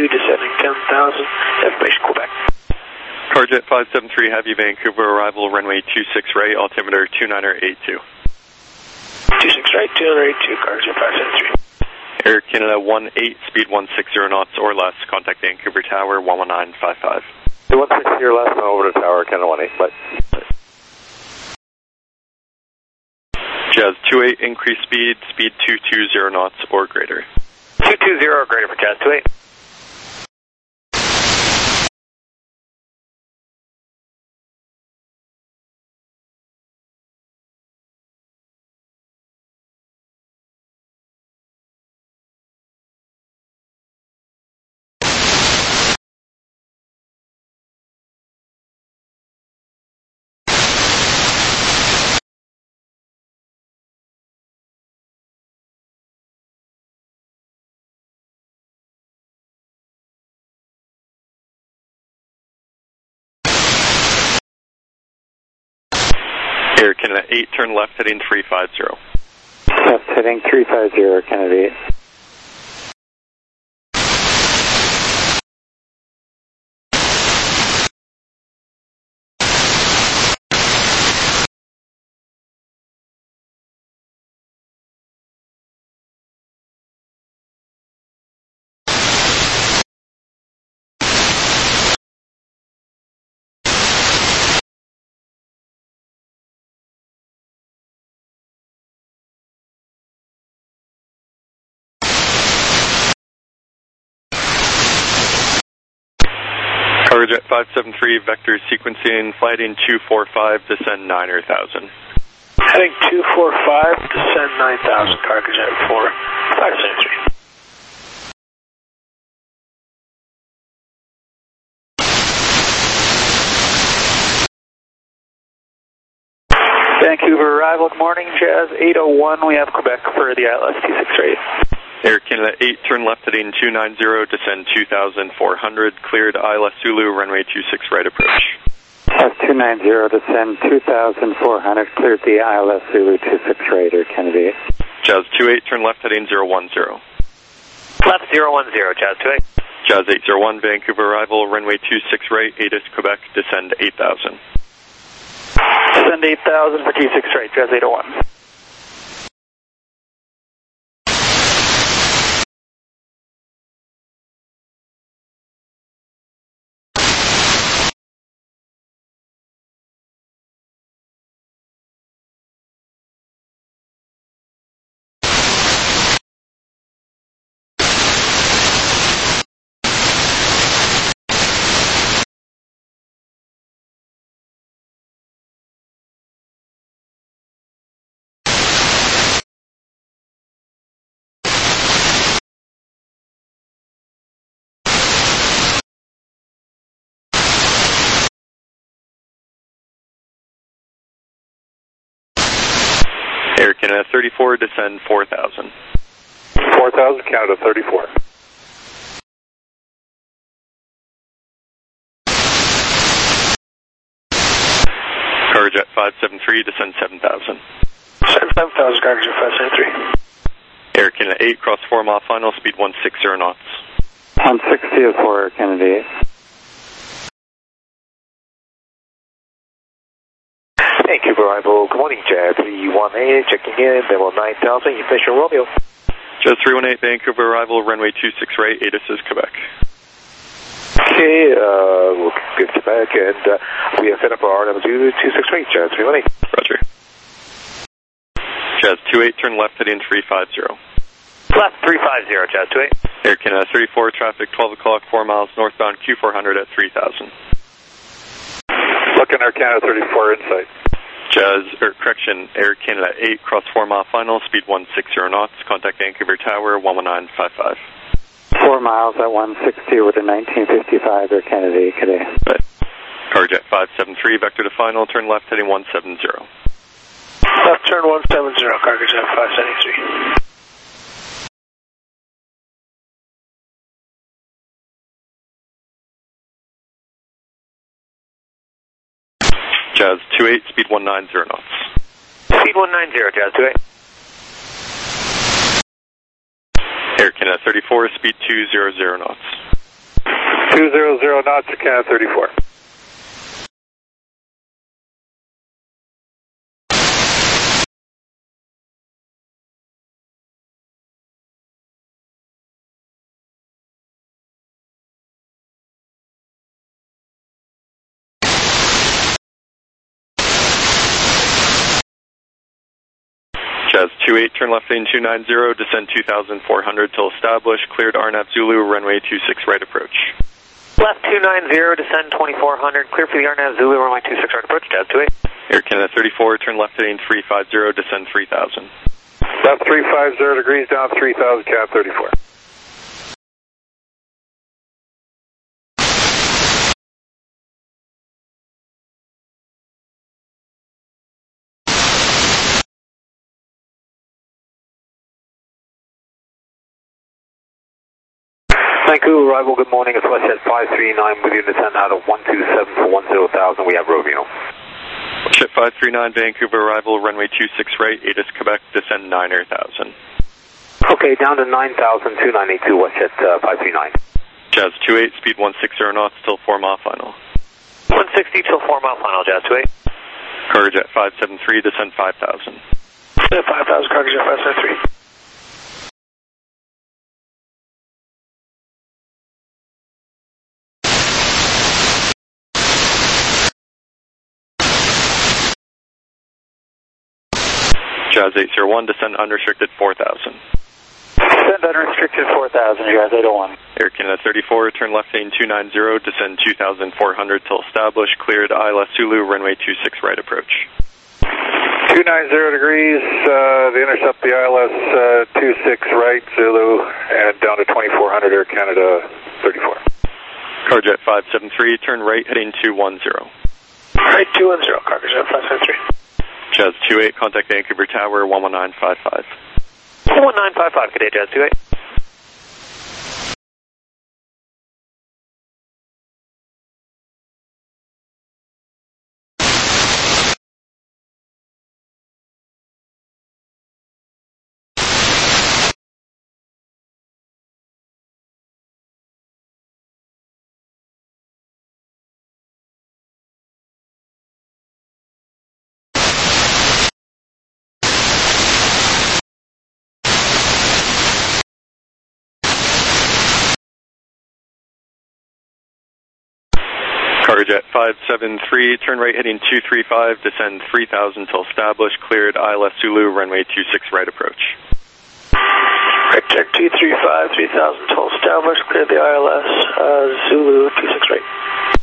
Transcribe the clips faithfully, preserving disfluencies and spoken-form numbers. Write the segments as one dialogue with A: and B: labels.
A: descending ten thousand, information Quebec.
B: Carjet five seven three, have you Vancouver arrival, runway two six right, altimeter two niner eight two.
A: two six right, two niner eight two, Carjet five seven three.
B: Air Canada one eight, speed one sixty knots or less, contact Vancouver Tower one one nine five five.
C: one sixty or less, over to Tower, Canada one eight, bye.
B: Jazz two eight, increase speed, speed two two zero knots or greater.
A: two two zero or greater for Jazz two eight.
B: Air Canada eight, turn left heading three five zero.
D: Left heading three five zero, Canada eight.
B: Carjet five seven three, vector sequencing, flighting two four five, descend niner thousand.
A: Heading two four five, descend nine thousand, Carjet four five seven three. Vancouver arrival, good morning, Jazz eight oh one, we have Quebec for the I L S two six right.
B: Air Canada eight, turn left heading two nine zero, descend two thousand four hundred, cleared I L S Zulu, runway two six right approach.
D: F two nine zero, descend two thousand four hundred, cleared the I L S Zulu two six right, Air Canada eight.
B: Jazz two eight, turn left heading zero one zero.
A: Left zero one zero, Jazz two eight.
B: Jazz eight zero one, Vancouver arrival, runway two six right, ATIS Quebec, descend eight thousand.
A: Descend eight thousand for two six right, Jazz eight oh one.
B: Air Canada thirty-four, descend four thousand.
C: four thousand, Canada thirty-four.
B: Carjet five seven three, descend seven thousand.
A: seven thousand, Carjet five seven three.
B: Air Canada eight, cross four mile final, speed one sixty knots.
D: one sixty is for Air Canada eight.
A: Vancouver arrival, good morning, Jazz three one eight, checking in, level nine thousand, official Romeo.
B: Jazz three one eight, Vancouver arrival, runway two six right, ATIS is Quebec.
A: Okay, uh, we'll get to back, and uh, we have set up our R W two six right, Jazz three one eight.
B: Roger. Jazz two eight, turn left heading three five zero.
A: Left three five zero, Jazz two eight.
B: Air Canada thirty-four, traffic twelve o'clock, four miles northbound, Q four hundred at three thousand.
C: Looking Air Canada thirty-four, insight.
B: Jazz, or correction, Air Canada eight, cross four mile final, speed one sixty knots, contact Vancouver Tower one one nine five five.
D: Four miles at one sixty over to nineteen fifty-five, Air Canada eight today.
B: Right. Carjet five seven three, vector to final, turn left heading one seven zero.
A: Left turn one seven zero, Carjet five seven three.
B: Jazz two eight, speed one nine zero knots.
A: Speed one nine zero, Jazz two eight.
B: Air Canada thirty-four, speed two zero zero knots.
C: two hundred knots to Canada thirty-four.
B: Jazz two eight, turn left heading two nine zero, descend two thousand four hundred till established, cleared R N A V Zulu, runway two six right approach.
E: Left two nine zero, descend twenty-four hundred, clear for the R N A V Zulu, runway two six right approach, Jazz two eight.
B: Air Canada thirty-four, turn left heading three five zero, descend three thousand.
C: Left three five zero degrees, down three thousand, Canada thirty-four.
E: Vancouver arrival, good morning, it's WestJet five three nine with you, descend out of one two seven for one zero thousand, we have Romeo.
B: WestJet five three nine, Vancouver arrival, runway two six right, A D I S Quebec, descend nine thousand.
E: Okay, down to nine thousand, two nine eight two, WestJet uh, five three nine.
B: Jazz two eight, speed one sixty knots, till four mile final.
E: one sixty till four mile final, Jazz two eight.
B: Cargojet five seven three, descend five thousand.
E: five thousand, Cargojet five seven three.
B: Jazz eight zero one, descend unrestricted four thousand.
E: Descend unrestricted four thousand, Jazz eight oh one.
B: Air Canada thirty-four, turn left heading two nine zero, descend two thousand four hundred till established, cleared I L S Zulu, runway two six right approach.
C: two ninety degrees, uh, they intercept the I L S uh, two six right, Zulu, and down to twenty-four hundred, Air Canada thirty-four.
B: Cargojet five seven three, turn right heading two one zero.
E: Right, two one zero, Cargojet five seven three.
B: Jazz two eight, contact Vancouver Tower, one one nine five five.
E: one one nine five five, good day, Jazz two eight.
B: Cargojet five seven three, turn right heading two three five, descend three thousand till established, cleared I L S Zulu, runway two six right approach.
E: Right, check two three five, three thousand till established, clear the I L S uh, Zulu two six right.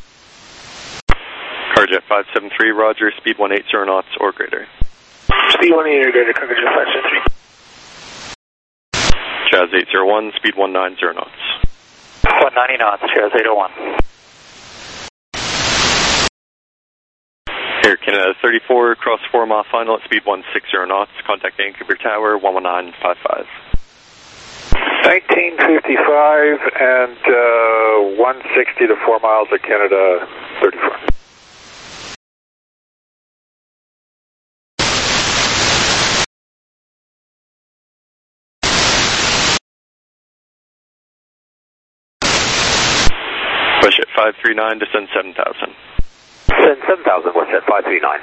B: Cargojet five seven three, roger, speed one eighty knots or greater.
E: Speed one eighty or greater, Cargojet five seven three.
B: Jazz eight zero one, speed one ninety knots.
E: one ninety knots, Jazz eight oh one.
B: Air Canada thirty-four, cross four mile final at speed one sixty knots, contact Vancouver Tower, one one nine five five.
C: nineteen fifty-five and uh, one sixty to four miles at Canada thirty-four.
B: WestJet five three nine, descend seven thousand.
E: Descend seven thousand, WestJet five three nine.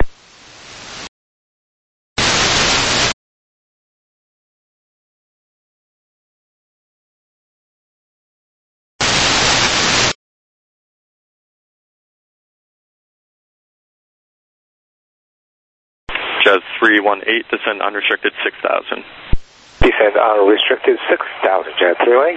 B: Jazz three one eight, descend unrestricted six thousand.
E: Descend unrestricted six thousand, Jazz three oh eight.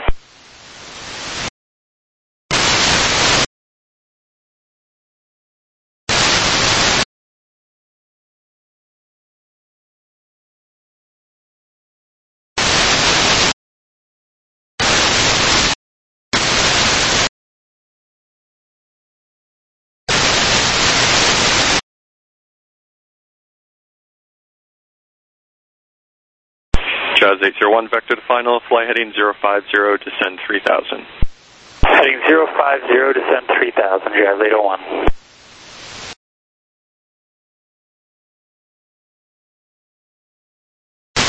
B: Jazz eight zero one, vector to final, fly heading zero five zero, descend three thousand.
E: Heading zero five zero, descend three thousand, Jazz eight oh one.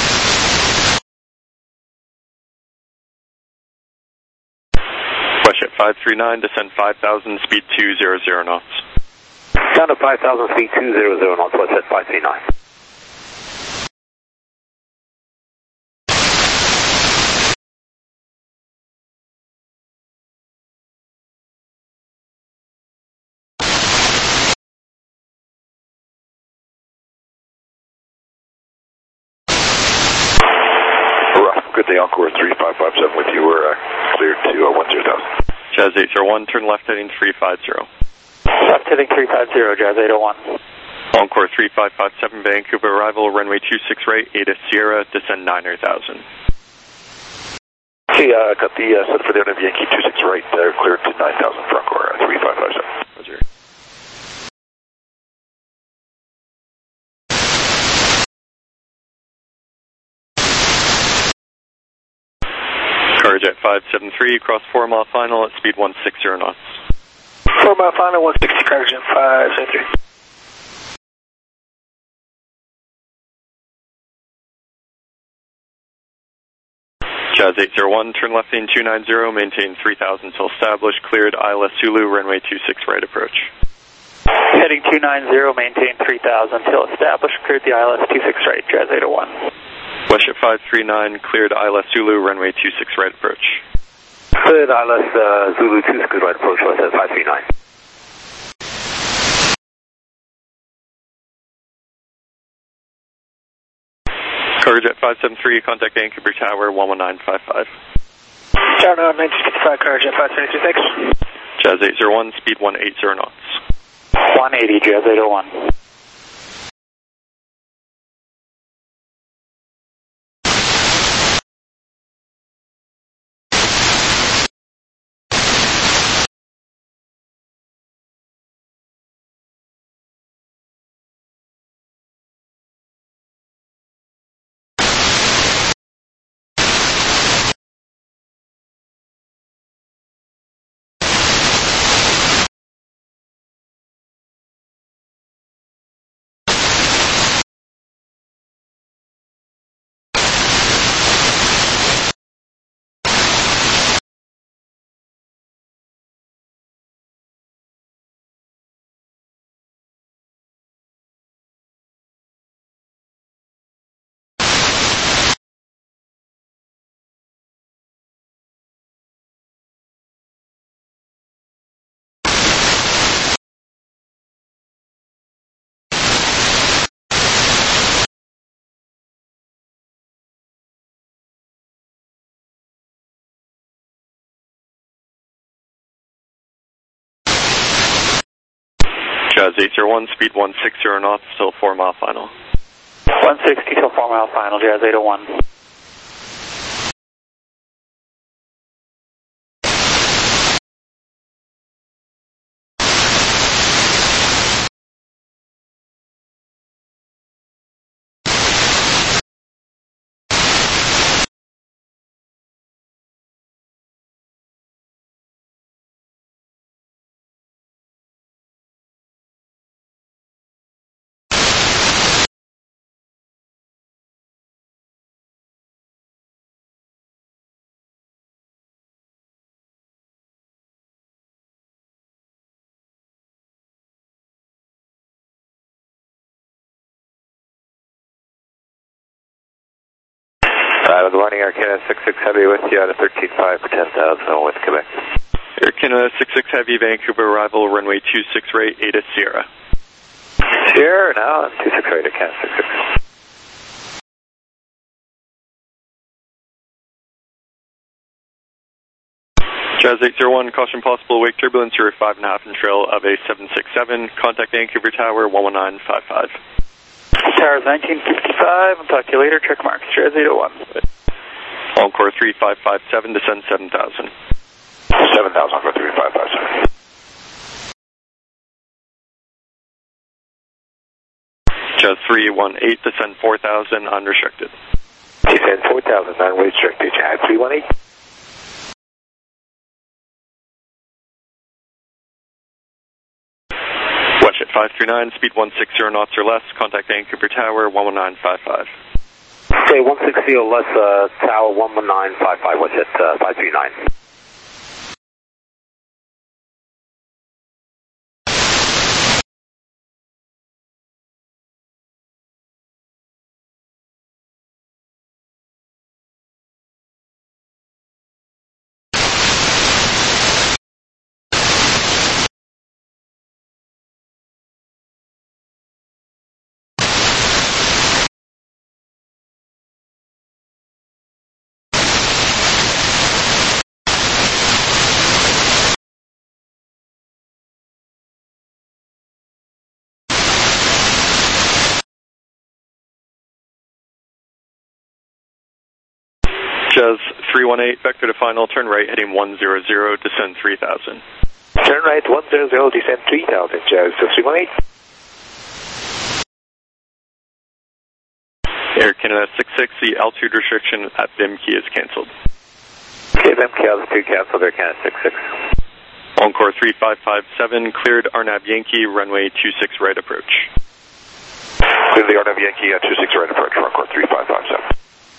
B: WestJet five three nine, descend five thousand, speed two hundred knots.
A: Down to five thousand, speed two hundred knots, what's at five three nine? Good day, Encore three five five seven with you. We're uh, cleared to uh, one zero thousand.
B: Jazz eight zero one, turn left heading three five zero.
D: Left heading three five zero, Jazz eight oh one.
B: Encore three five five seven, Vancouver arrival, runway two six right, Ada Sierra, descend nine thousand.
A: Okay, uh, got the uh, set for the Yankee two six right, uh, cleared to nine thousand for Encore uh, three five five seven.
B: Roger. Carjet five seven three, cross four mile final at speed one sixty knots.
E: four mile final, one sixty, Carjet five seven three.
B: Jazz eight zero one, turn left in two nine zero, maintain three thousand till established, cleared I L S Zulu, runway two six right approach.
D: Heading two nine zero, maintain three thousand till established, cleared the I L S two six right, Jazz eight oh one.
B: Westjet five three nine, cleared I L S Zulu, runway two six right approach.
A: Cleared I L S uh, Zulu two six right approach, what's at five three nine.
B: Carjet five seven three, contact Vancouver Tower, one one nine five five.
E: Tower nineteen fifty-five, Carjet five seven three, thanks.
B: Jazz eight zero one, speed one eighty knots.
D: one eighty, Jazz eight oh one.
B: Jazz eight zero one, speed one sixty knots, still four mile final.
D: one sixty till four mile final, Jazz eight oh one.
A: Uh, good morning, Air Canada six six Heavy with you out of thirteen five for ten thousand with Quebec.
B: Air Canada six six Heavy, Vancouver arrival, runway two six right, Ada Sierra.
A: Sierra now, two six right, Air Canada six six.
B: Jazz eight zero one, caution possible wake turbulence, you're five and a half in trail of a seven six seven, contact Vancouver Tower, one one nine five five.
D: Tower's nineteen fifty-five, I'll talk to you later, check marks, Jazz eight oh one.
B: Encore three five five seven, descend seven thousand.
A: seven thousand, Encore three five five seven.
B: Jazz three one eight, descend four thousand, unrestricted.
A: Descend four thousand, non-restricted, Jazz three one eight.
B: Westjet five three nine, speed one sixty knots or less, contact Vancouver Tower, one one nine five five.
A: Okay, one sixty or less, uh, Tower one one nine five five, Westjet uh, five three nine.
B: Jazz three one eight, vector to final, turn right heading one zero zero, descend three thousand.
A: Turn right one zero zero, descend three thousand, Jazz three one eight.
B: Air Canada six six, the altitude restriction at Vimkey is cancelled.
C: Okay, Vimkey altitude cancelled, Air Canada six six.
B: Encore three five five seven, cleared Arnav Yankee, runway two six right approach.
A: Clear the Arnav Yankee at two six right approach, Encore three five five seven.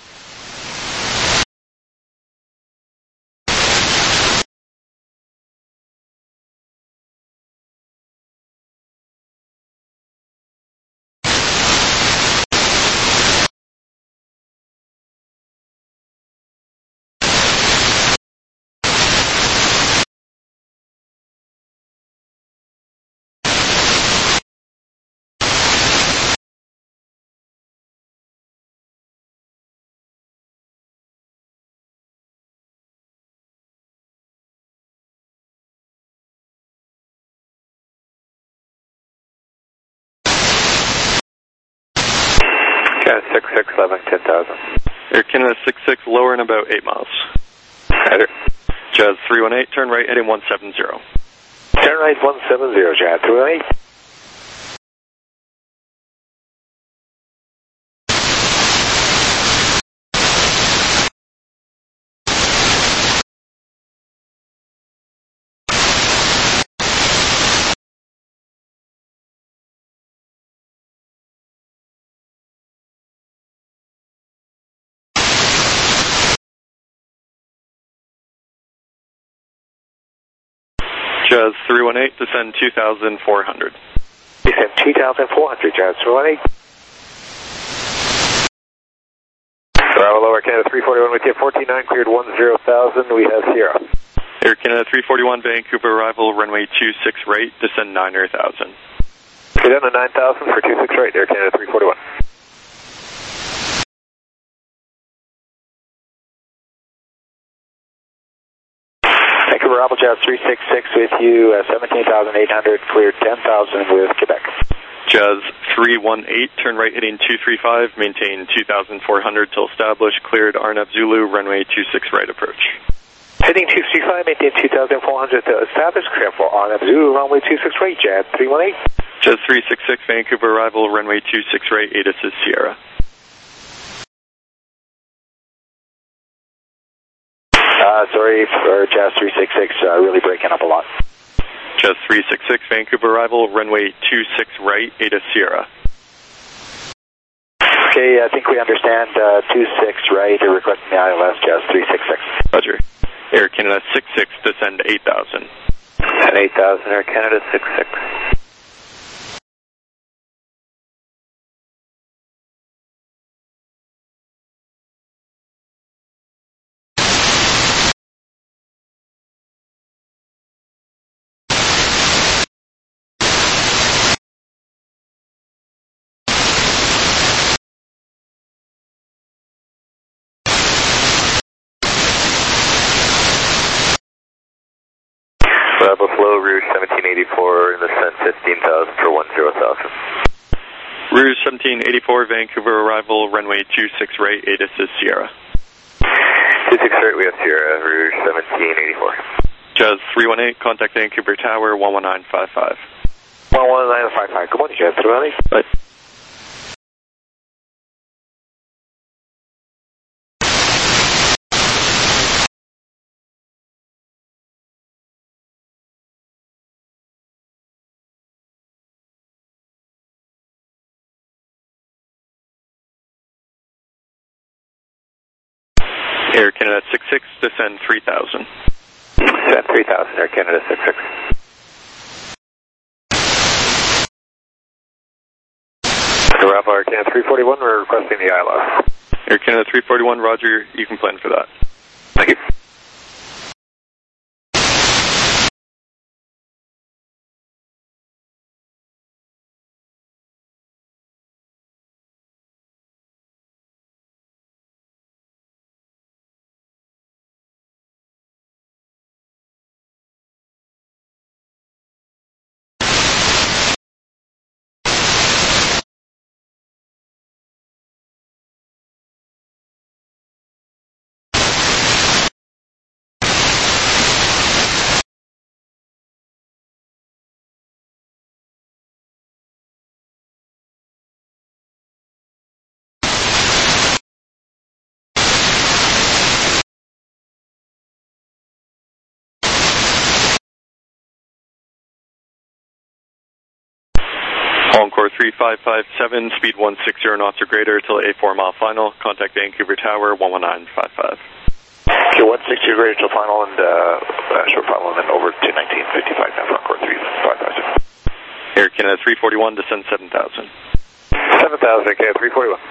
C: six six, eleven, ten thousand.
B: Air Canada six six, lower in about eight miles.
C: Header.
B: Jazz three one eight, turn right heading one seven zero.
A: Turn right one seven zero, Jazz three one eight.
B: Jazz three one eight, descend two thousand four hundred.
A: Descend two thousand four hundred, Jazz three one eight. Bravo lower Canada three forty-one with you, fourteen nine, cleared one zero thousand, we have Sierra.
B: Air Canada three forty-one, Vancouver arrival, runway two six right, descend nine thousand.
A: Go down to nine thousand for two six right, Air Canada three forty-one. Vancouver Apple Jazz three six six with you, uh, seventeen thousand eight hundred, cleared ten thousand with Quebec.
B: Jazz three one eight, turn right heading two three five, maintain two thousand four hundred till established, cleared Arnav Zulu, runway two six right approach.
A: Heading two three five, maintain two thousand four hundred till established, clear for Arnav Zulu, runway two six right, Jazz three one eight.
B: Jazz three six six, Vancouver arrival, runway two six right, A T I S is Sierra.
A: Uh, sorry for Jazz three six six, uh, really breaking up a lot.
B: Jazz three six six, Vancouver arrival, runway two six right, A T I S Sierra.
A: Okay, I think we understand, uh, two six right, you're requesting the I L S, Jazz three six six.
B: Roger. Air Canada six six, descend eight thousand.
C: And eight thousand, Air Canada six six. Bravo flow, Rouge seventeen eighty-four, in the descent fifteen thousand for one zero thousand.
B: Rouge seventeen eighty-four, Vancouver arrival, runway two six right, A T I S is Sierra.
C: two six right, we have Sierra, Rouge seventeen eighty-four.
B: Jazz three one eight, contact Vancouver Tower, one one nine five five.
A: one one nine five five, good morning, Jazz three one eight.
B: Bye. Air Canada six six, descend three thousand.
C: Descend three thousand, Air Canada six six.
A: Bravo Air Canada three forty-one, we're requesting the I L S.
B: Air Canada three forty-one, roger, you can plan for that.
A: Thank you.
B: four three five five seven, speed one sixty knots or greater till a four mile final. Contact Vancouver Tower, one one nine five five.
A: Okay, one sixty or greater till final and uh, short final, and then over to nineteen fifty-five now, front court three five five seven.
B: Air Canada three forty-one, descend seven thousand.
A: seven thousand, okay, three forty-one.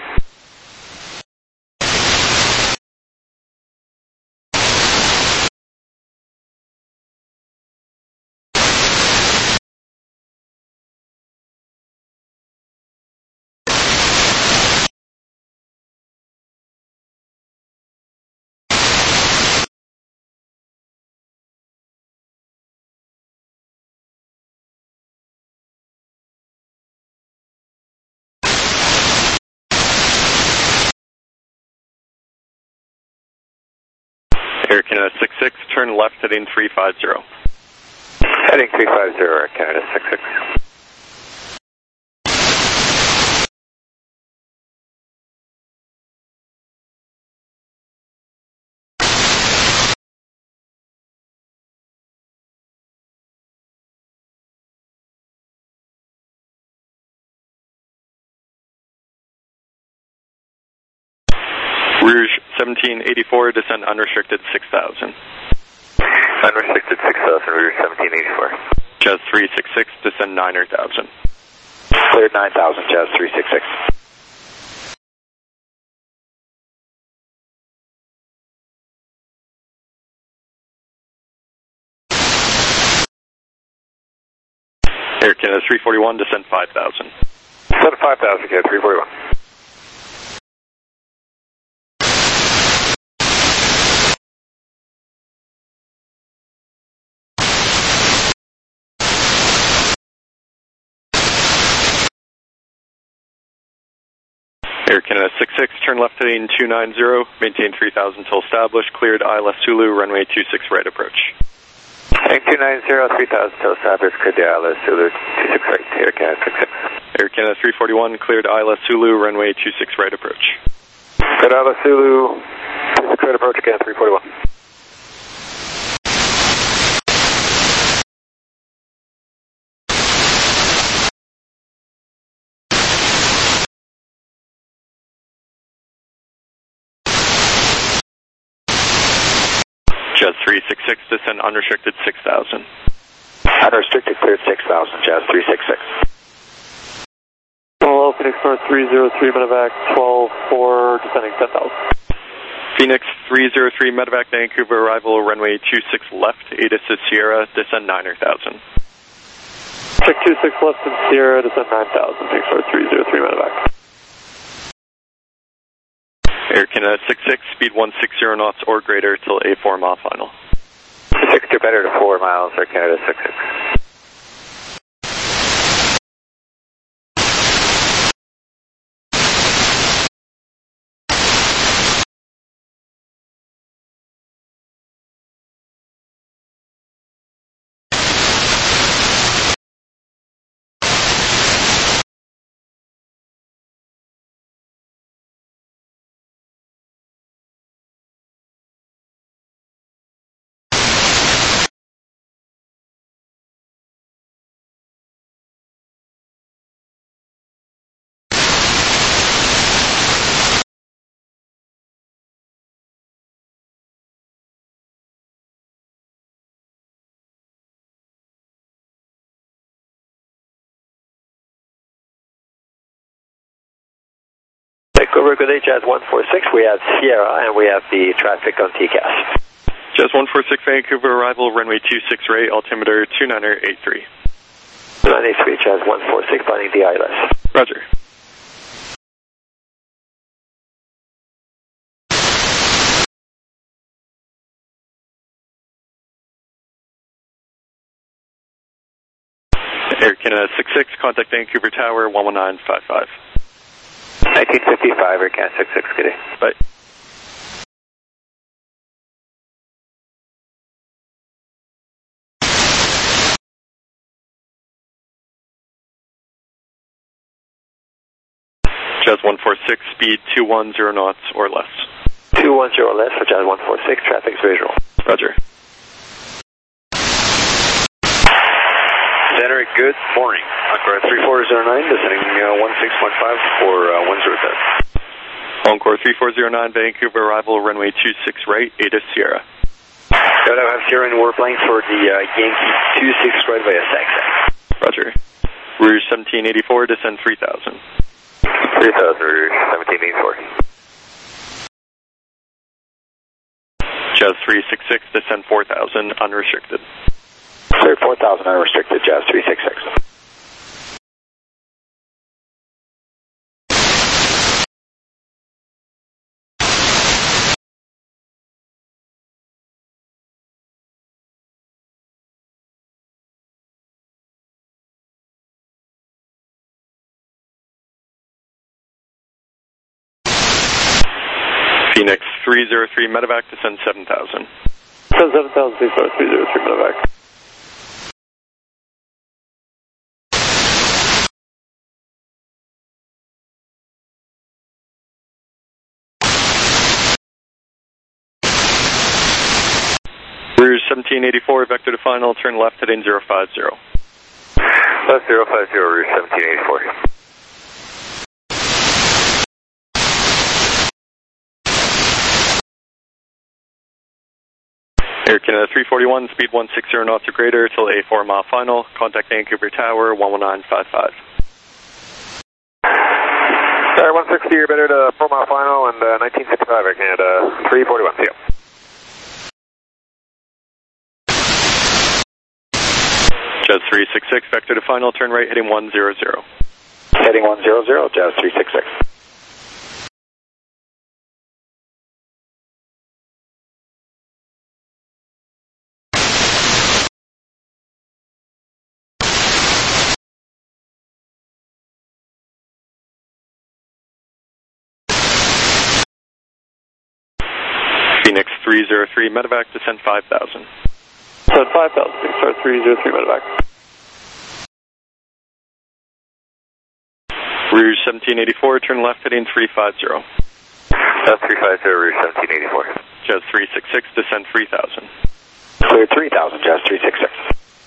B: Air Canada six six, turn left heading three five zero.
A: Heading three five zero, Air Canada six six.
B: Rouge seventeen eighty-four, descend unrestricted six thousand.
A: Unrestricted six thousand, Rouge seventeen eighty-four.
B: Jazz three six six, descend nine thousand.
A: Cleared nine thousand, Jazz three six six.
B: Air Canada three forty-one, descend five thousand.
A: Descend five thousand, okay, three forty-one.
B: Air Canada six six, turn left heading two nine zero, maintain three thousand till established, cleared I L S Zulu, runway two six right approach.
A: Heading two nine zero, three thousand till established, cleared the I L S Zulu, two six right, Air Canada six six.
B: Air Canada three forty-one, cleared I L S Zulu, runway two six right approach.
A: Cleared I L S Zulu, two six right approach again, three forty-one.
B: Jazz three six six, descend unrestricted six thousand.
A: Unrestricted cleared six thousand, Jazz three six six.
F: Hello, Phoenix North three zero three, medevac twelve four, descending ten thousand.
B: Phoenix three zero three, medevac Vancouver, arrival runway two six left, Ada to Sierra, descend nine thousand.
F: Check two six left in Sierra, descend nine thousand, Phoenix North three zero three, medevac.
B: Air Canada six six, speed one sixty knots or greater till a four mile final.
A: six to better to four miles, Air Canada six six.
G: Vancouver, good day, Jazz one four six. We have Sierra and we have the traffic on T C A S.
B: Jazz one four six, Vancouver, arrival runway two six right, altimeter two nine eight three.
G: two nine eight three, Jazz one four six, finding the I L S.
B: Roger. Air Canada six six, contact Vancouver Tower, one one nine five five.
A: nineteen fifty-five, Air Canada six six, good day.
B: Bye. Jazz one four six, speed two one zero knots or less.
G: two one zero less for Jazz one four six, traffic is visual.
B: Roger.
G: Center, good morning. Encore three four zero nine, descending uh, one six one five for uh, one zero seven.
B: Encore three four zero nine, Vancouver arrival, runway two six right, Ada Sierra.
G: Good, I have Sierra and warplane for the uh, Yankee two six right via Saxon.
B: Roger. Rouge seventeen eighty-four, descend three thousand.
G: three thousand, Rouge seventeen eighty-four.
B: Jazz three six six, descend four thousand, unrestricted.
G: Clear four thousand, unrestricted, Jazz three six six.
B: Phoenix three zero three, medevac, descend seven thousand.
F: Descend seven thousand, please, three zero three, medevac.
B: Rouge seventeen eighty-four, vector to final, turn left heading zero five zero.
G: Left zero five zero, Rouge seventeen eighty-four.
B: Air Canada three forty-one, speed one sixty knots or greater till a four mile final. Contact Vancouver Tower, one one nine five five.
C: Sorry, one sixty, you're better to four mile final, and uh, nineteen sixty-five, Air Canada three forty-one, see ya.
B: Jazz three six six, vector to final, turn right heading one zero zero.
G: Heading one zero zero, Jazz three six six.
B: Phoenix three zero three, medevac, descend five thousand.
F: Descend five thousand, please, start three zero three, medevac.
B: Rouge seventeen eighty-four, turn left heading three five zero.
G: Left three five zero, Rouge seventeen eighty-four.
B: Jazz three six six, descend three thousand.
G: Clear three thousand, Jazz three six six.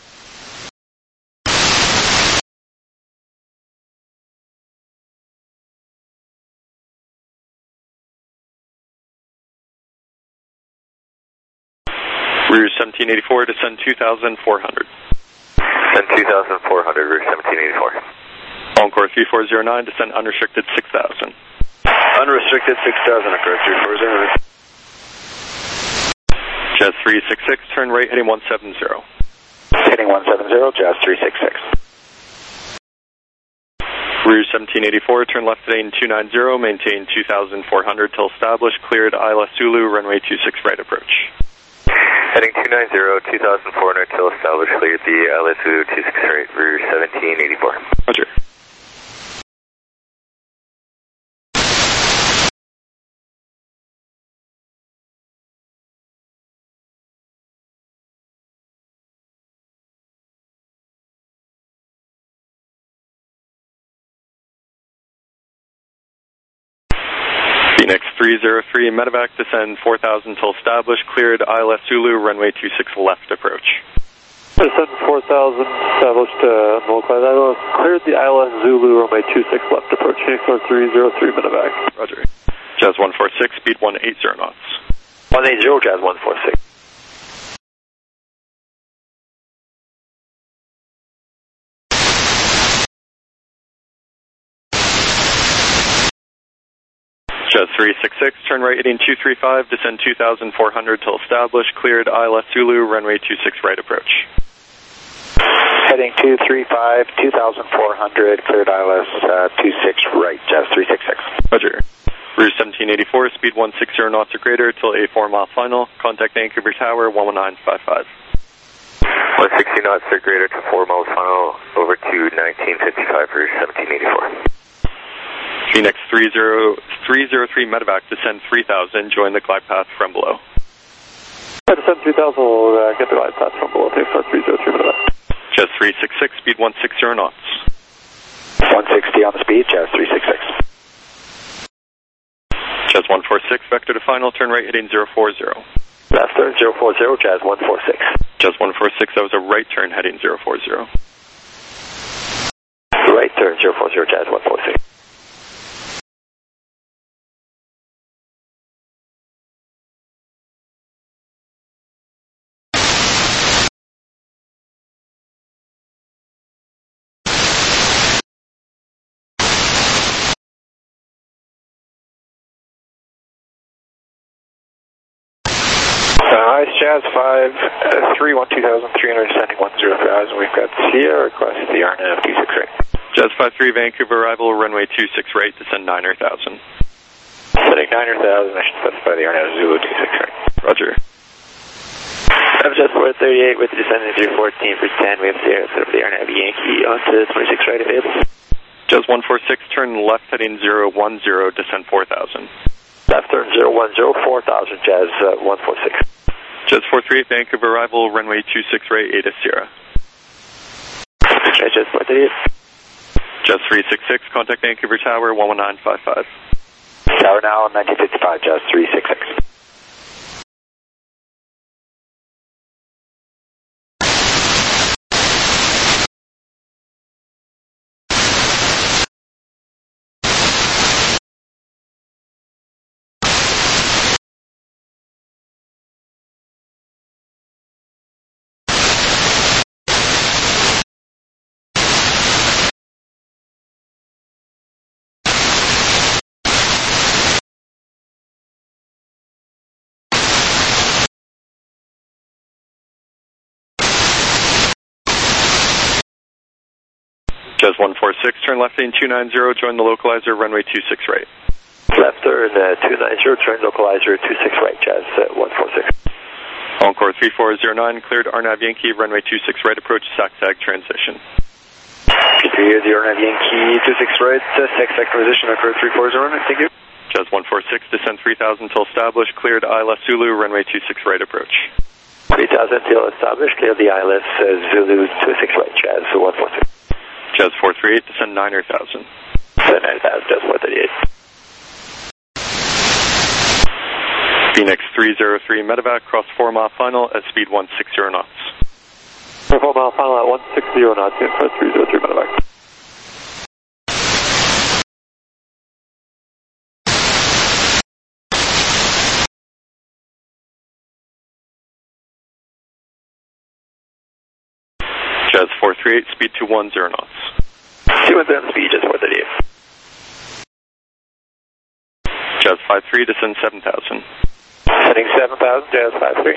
B: Rouge seventeen eighty-four, descend two thousand four hundred.
G: Descend two thousand four hundred, Rouge seventeen eighty-four.
B: Encore three four zero nine, descend unrestricted six thousand.
G: Unrestricted six thousand, occur three four zero.
B: Jazz three six six, turn right heading one seven zero.
G: Heading one seven zero, Jazz three six six.
B: Rouge seventeen eighty-four, turn left heading two nine zero, maintain two thousand four hundred till established, cleared Isla Sulu, runway two six right approach.
G: Heading two nine zero, two thousand four hundred till established, cleared the Isla Sulu two six right, Rouge seventeen eighty-four.
B: Roger. Phoenix three zero three, medevac, descend four thousand till established, cleared Isla Sulu, runway two six left approach.
F: Descend four thousand, established uh, localized Isla, cleared the Isla Zulu, runway two six left approach, Phoenix three zero three, medevac.
B: Roger. Jazz one four six, speed one eighty knots.
G: one eighty, Jazz one four six.
B: Jazz three six six, turn right heading two three five, descend two thousand four hundred till established, cleared Isla Sulu, runway two six right approach.
G: Heading two three five, two thousand four hundred, cleared Isla uh, two six right, Jazz three six six.
B: Roger. Rouge seventeen eighty-four, speed one sixty knots or greater till a four mile final, contact Vancouver Tower, one one nine five five.
G: one sixty knots or greater to four miles final, over to nineteen fifty-five, Rouge seventeen eighty-four.
B: Phoenix three zero three, medevac, descend three thousand, join the glide path from below.
F: Yeah, descend three thousand, we'll uh, get the glide path from below, take start three zero three, medevac.
B: Jazz three six six, speed one sixty knots.
G: one sixty on the speed, Jazz three six six.
B: Jazz one four six, vector to final, turn right heading zero four zero.
G: Left turn zero four zero, Jazz one four six.
B: Jazz one four six, that was a right turn heading zero four zero.
G: turn zero four zero, Jazz one four six.
C: Uh, Ice Jazz five three one two thousand three hundred descending one zero thousand. We've got Sierra across the R N A V two six right.
B: Jazz five three Vancouver arrival, runway two six right, descend niner thousand.
C: Descending niner thousand, I should specify the R N A V Zulu two six right.
B: Roger.
G: I'm just four thirty-eight with descending three fourteen for ten. We have Sierra set up the R N A V Yankee onto twenty-six right available.
B: Jazz one four six, turn left heading zero one zero, descend four thousand.
G: Left turn zero one zero, four thousand, Jazz uh, one four six.
B: Jazz four three eight Vancouver arrival, runway two six right, Ada Sierra.
G: Jazz four thirty-eight.
B: Jazz three six six, contact Vancouver Tower, one one nine five five.
G: Tower now, nineteen fifty-five, Jazz three six six.
B: Jazz one four six, turn left heading two nine zero, join the localizer, runway two six right.
G: Left turn uh, two nine zero, turn localizer two six right, Jazz uh, one four six.
B: Encore three four zero nine, cleared R N A V Yankee, runway two six right, approach S A C tag transition.
G: Clear the R N A V Yankee two six right, uh, S A C tag transition, occur three four zero nine, thank you.
B: Jazz one four six, descend three thousand till established, cleared I L S Zulu, runway two six right, approach.
G: three thousand till established, clear the I L S uh, Zulu two six right, Jazz one four six.
B: Jazz four three eight, descend niner thousand.
G: Descend niner thousand, Jazz four thirty-eight.
B: Phoenix three zero three, medevac, cross four mile final at speed one six zero knots.
F: four mile final at one six zero knots, inside three zero three medevac.
B: Jazz four three eight, speed two one zero knots.
G: two one zero speed, Jazz four thirty-eight.
B: Jazz five three, descend seven thousand.
G: Heading seven thousand, Jazz five three.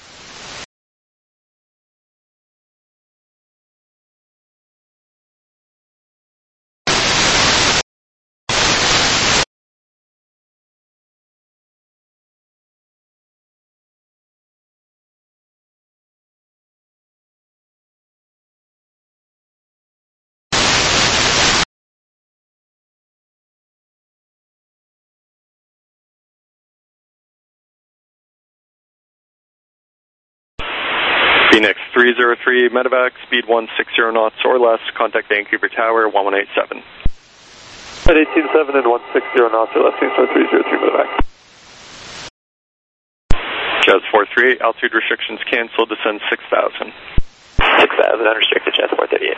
B: Phoenix three zero three, medevac, speed one six zero knots or less, contact Vancouver Tower, one one eight seven.
F: At eighteen seven and one six zero knots or less, inside three zero three medevac.
B: Jazz four three eight, altitude restrictions canceled, descend six thousand.
G: six thousand, unrestricted, Jazz four thirty-eight.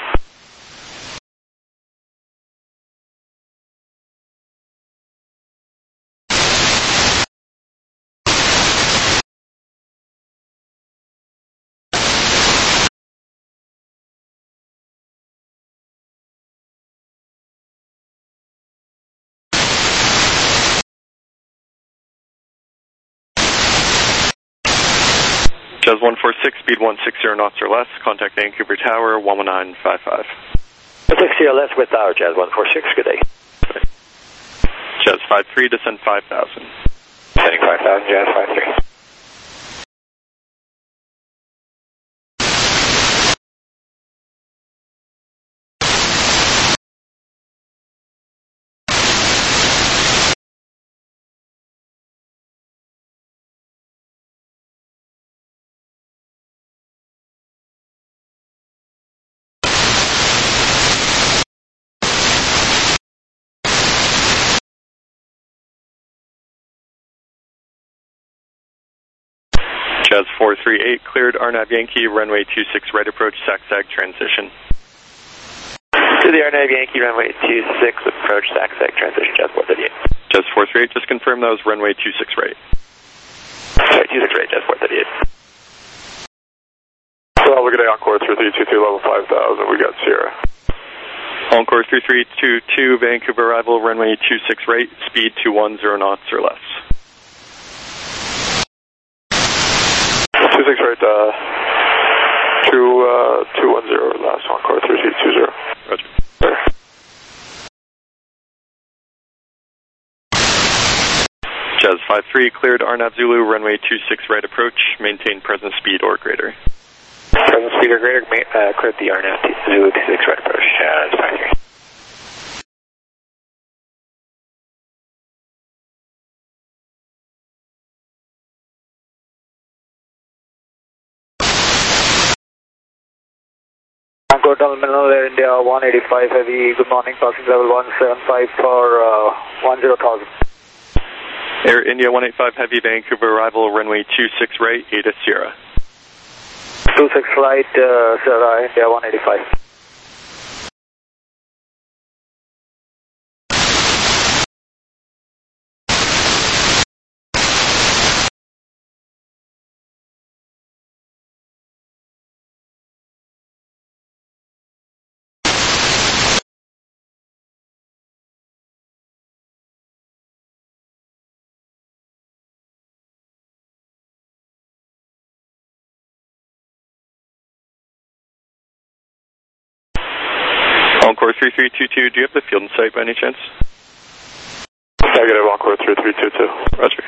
B: Jazz one four six, speed one six zero knots or less, contact Vancouver Tower, one one nine five five.
G: six zero less with our Jazz one four six, good day.
B: Jazz five three, descend five thousand.
G: Descending five thousand, Jazz five three.
B: Jazz four three eight, cleared R N A V Yankee, runway two six right approach, S A C tag transition.
G: To the R nine Yankee, runway two six, approach S A C S E C, transition Jazz four thirty-eight.
B: Jazz four thirty-eight, just confirm that was runway two six right.
G: Sorry, two six right, Jazz four thirty-eight.
C: Well, we're going to Encore three three two two, level five thousand, we got Sierra.
B: Encore three three two two, Vancouver arrival, runway two six right, speed two one zero knots or less.
C: two six right, uh, two, uh, two one zero, last Encore three three two zero.
B: Roger.
C: There.
B: Jazz five three, cleared R N A V Zulu, runway two six right approach, maintain present speed or greater.
E: Present speed or greater, uh, cleared the R N A V Zulu two six right approach, Jazz five three. Encore Terminal Air India one eighty-five Heavy, good morning, passing level one seven five for uh, one zero thousand.
B: Air India one eighty-five Heavy, Vancouver arrival, runway two six right, Ada Sierra.
E: two six right, uh, Sierra, India one eighty-five.
B: Encore three three two two, do you have the field in sight by any chance?
C: Negative, Encore three three two two.
B: Roger.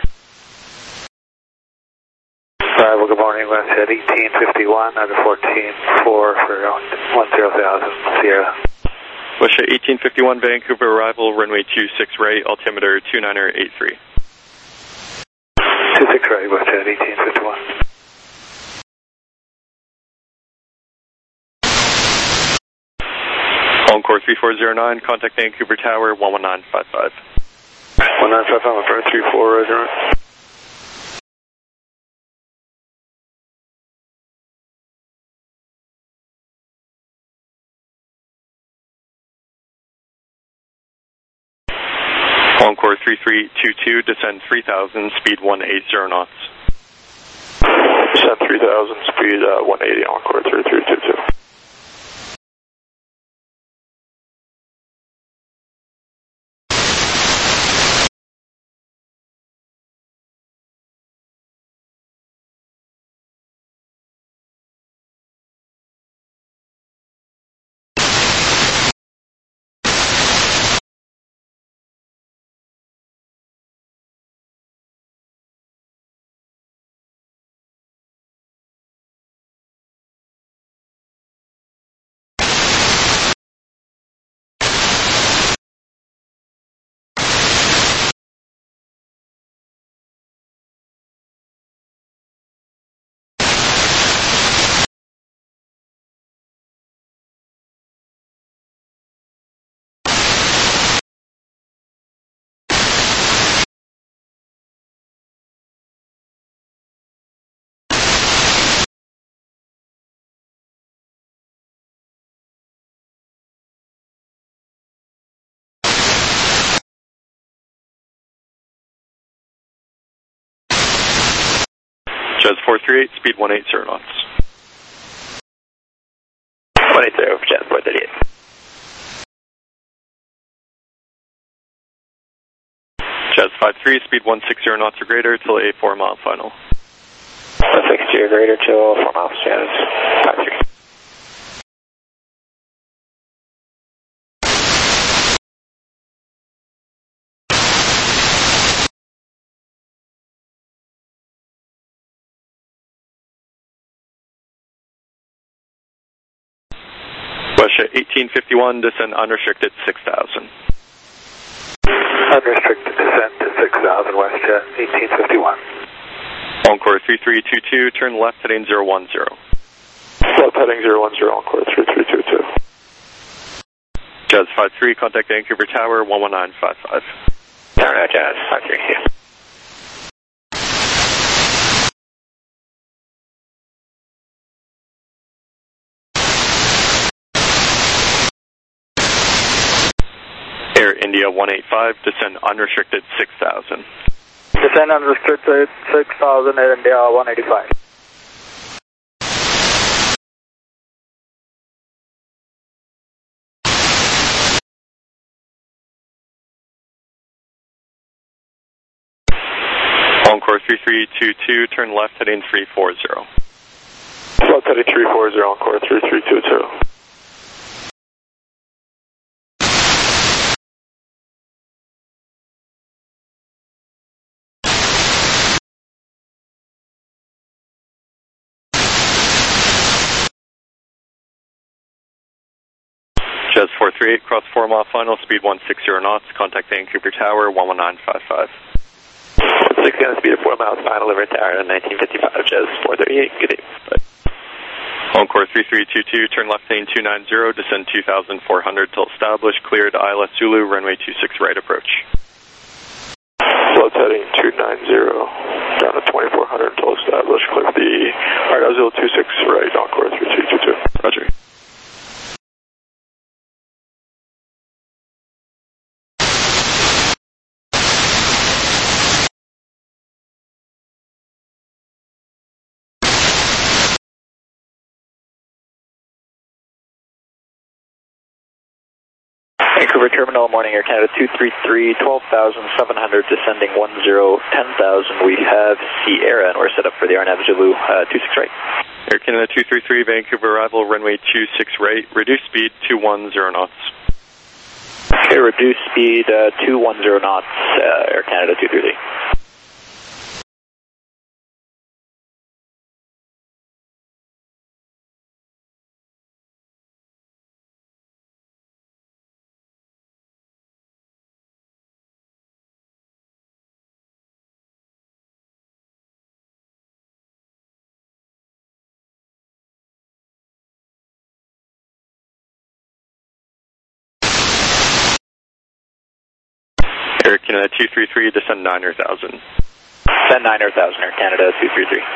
E: Arrival, good morning, West at eighteen fifty-one, and fourteen four for one zero thousand, Sierra.
B: West eighteen fifty-one, Vancouver arrival, runway two six right, altimeter two niner eight three.
E: two six right, West at eighteen fifty-one.
B: Encore three four zero nine, contact Vancouver Tower one one nine five five.
C: one nine five five, affirm three four zero.
B: Encore three three two two, descend three thousand, speed one eighty knots.
C: Descend three thousand, speed uh, one eighty, Encore three three two two.
B: Jazz four three eight, speed one eighty knots.
G: one eighty for Jazz four thirty-eight.
B: Jazz five three, speed one sixty knots or greater till a four mile final.
E: one sixty or greater till four miles, Jazz five three.
B: West eighteen fifty-one, descend unrestricted six thousand.
E: Unrestricted descent to six thousand, WestJet eighteen fifty-one.
B: Encore three three two two, turn left heading zero one zero.
C: Left heading zero one zero, Encore three three two two.
B: Jazz five three, contact Vancouver Tower one one nine five five.
G: Tower, Jazz five three, yeah.
B: India one eight five, descend unrestricted six thousand.
E: Descend unrestricted six thousand, Air India one eighty-five.
B: Encore three three two two, turn left heading three four zero.
F: Left heading three four zero, Encore three three two two.
B: Jazz four three eight, cross four mile final, speed one sixty knots, contact Vancouver Tower one one nine five five.
G: sixty on the speed of four miles, final over tower at nineteen fifty-five, Jazz four thirty-eight, good day. Bye.
B: Encore three three two two, turn left heading two nine zero, descend two thousand four hundred till established, cleared I L S Zulu, runway two six right approach.
F: Left heading two nine zero, down to twenty-four hundred until established, clear the I L S Zulu two six right, Encore three three two two.
B: Roger.
E: Vancouver Terminal, morning Air Canada two three three, twelve thousand seven hundred, descending one zero, ten thousand. We have Sierra, and we're set up for the Arnav Zulu uh, two six right.
B: Air Canada two three three, Vancouver arrival, runway two six right, reduce speed two one zero knots.
E: Okay, reduce speed uh, two one zero knots, uh, Air Canada two three three.
B: Air Canada two three three, descend niner thousand.
E: Descend niner thousand, Air Canada two three three.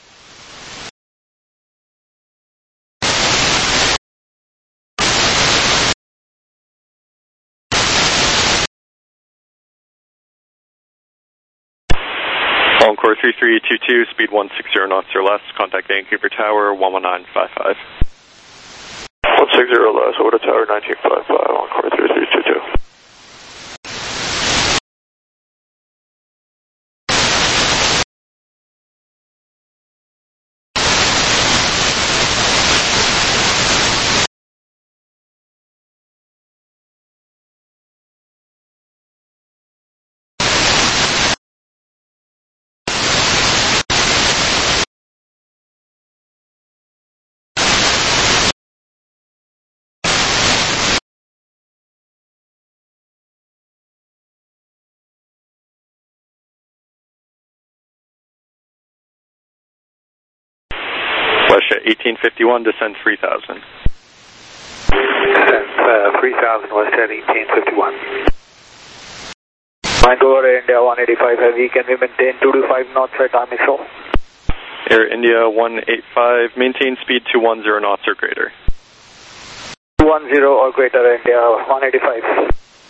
B: Encore three three two two, speed one sixty knots or less, contact Vancouver Tower one one nine five five.
F: one sixty less, over to tower nineteen fifty-five, Encore three three two two.
B: Westjet eighteen fifty-one, descend three thousand.
E: Descend uh, three thousand, Westjet eighteen fifty-one. Mango Air India one eighty-five heavy, can we maintain two to five knots at Army Shoal?
B: Air India one eight five, maintain speed two one zero knots or greater.
E: two one zero or greater, Air India one eighty-five.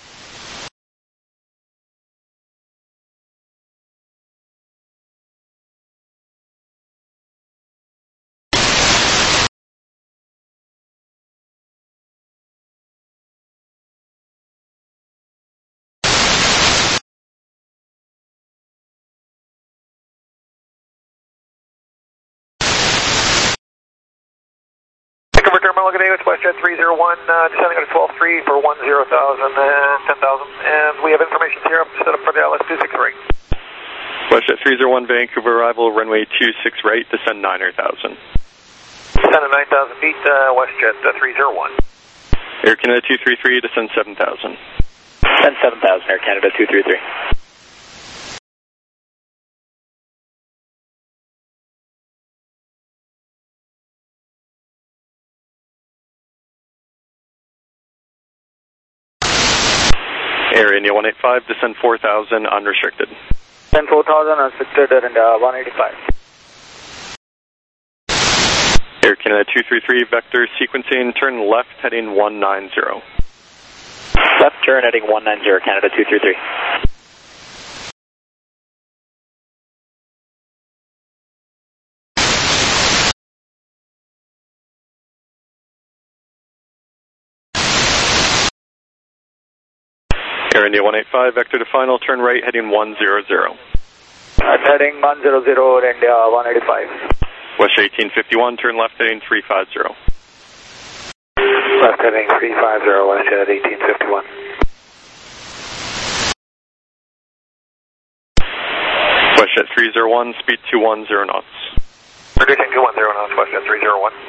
C: Terminal, good day, it's WestJet three zero one, uh, descending at twelve three for one zero thousand and ten thousand, and we have information here, set up for the I L S two six right.
B: WestJet three zero one, Vancouver arrival, runway two six right, descend niner thousand.
C: Descend at nine thousand feet, uh, WestJet uh, three zero one.
B: Air Canada two three three, descend seven thousand.
E: Descend seven thousand, Air Canada two three three.
B: Air India one eight five, descend four thousand, unrestricted.
E: Descend four thousand, unrestricted, Air India one eighty-five.
B: Air Canada two three three, vector sequencing, turn left heading one nine zero.
E: Left turn heading one nine zero, Canada two three three.
B: Air India one eight five, vector to final, turn right heading one zero zero.
H: I'm heading one zero zero, India one eighty-five.
B: West eighteen fifty-one, turn left heading three five zero.
C: Left heading three five zero, west jet eighteen fifty-one.
B: West jet three zero one, speed two one zero knots.
C: Reducing two one zero knots, west jet three zero one.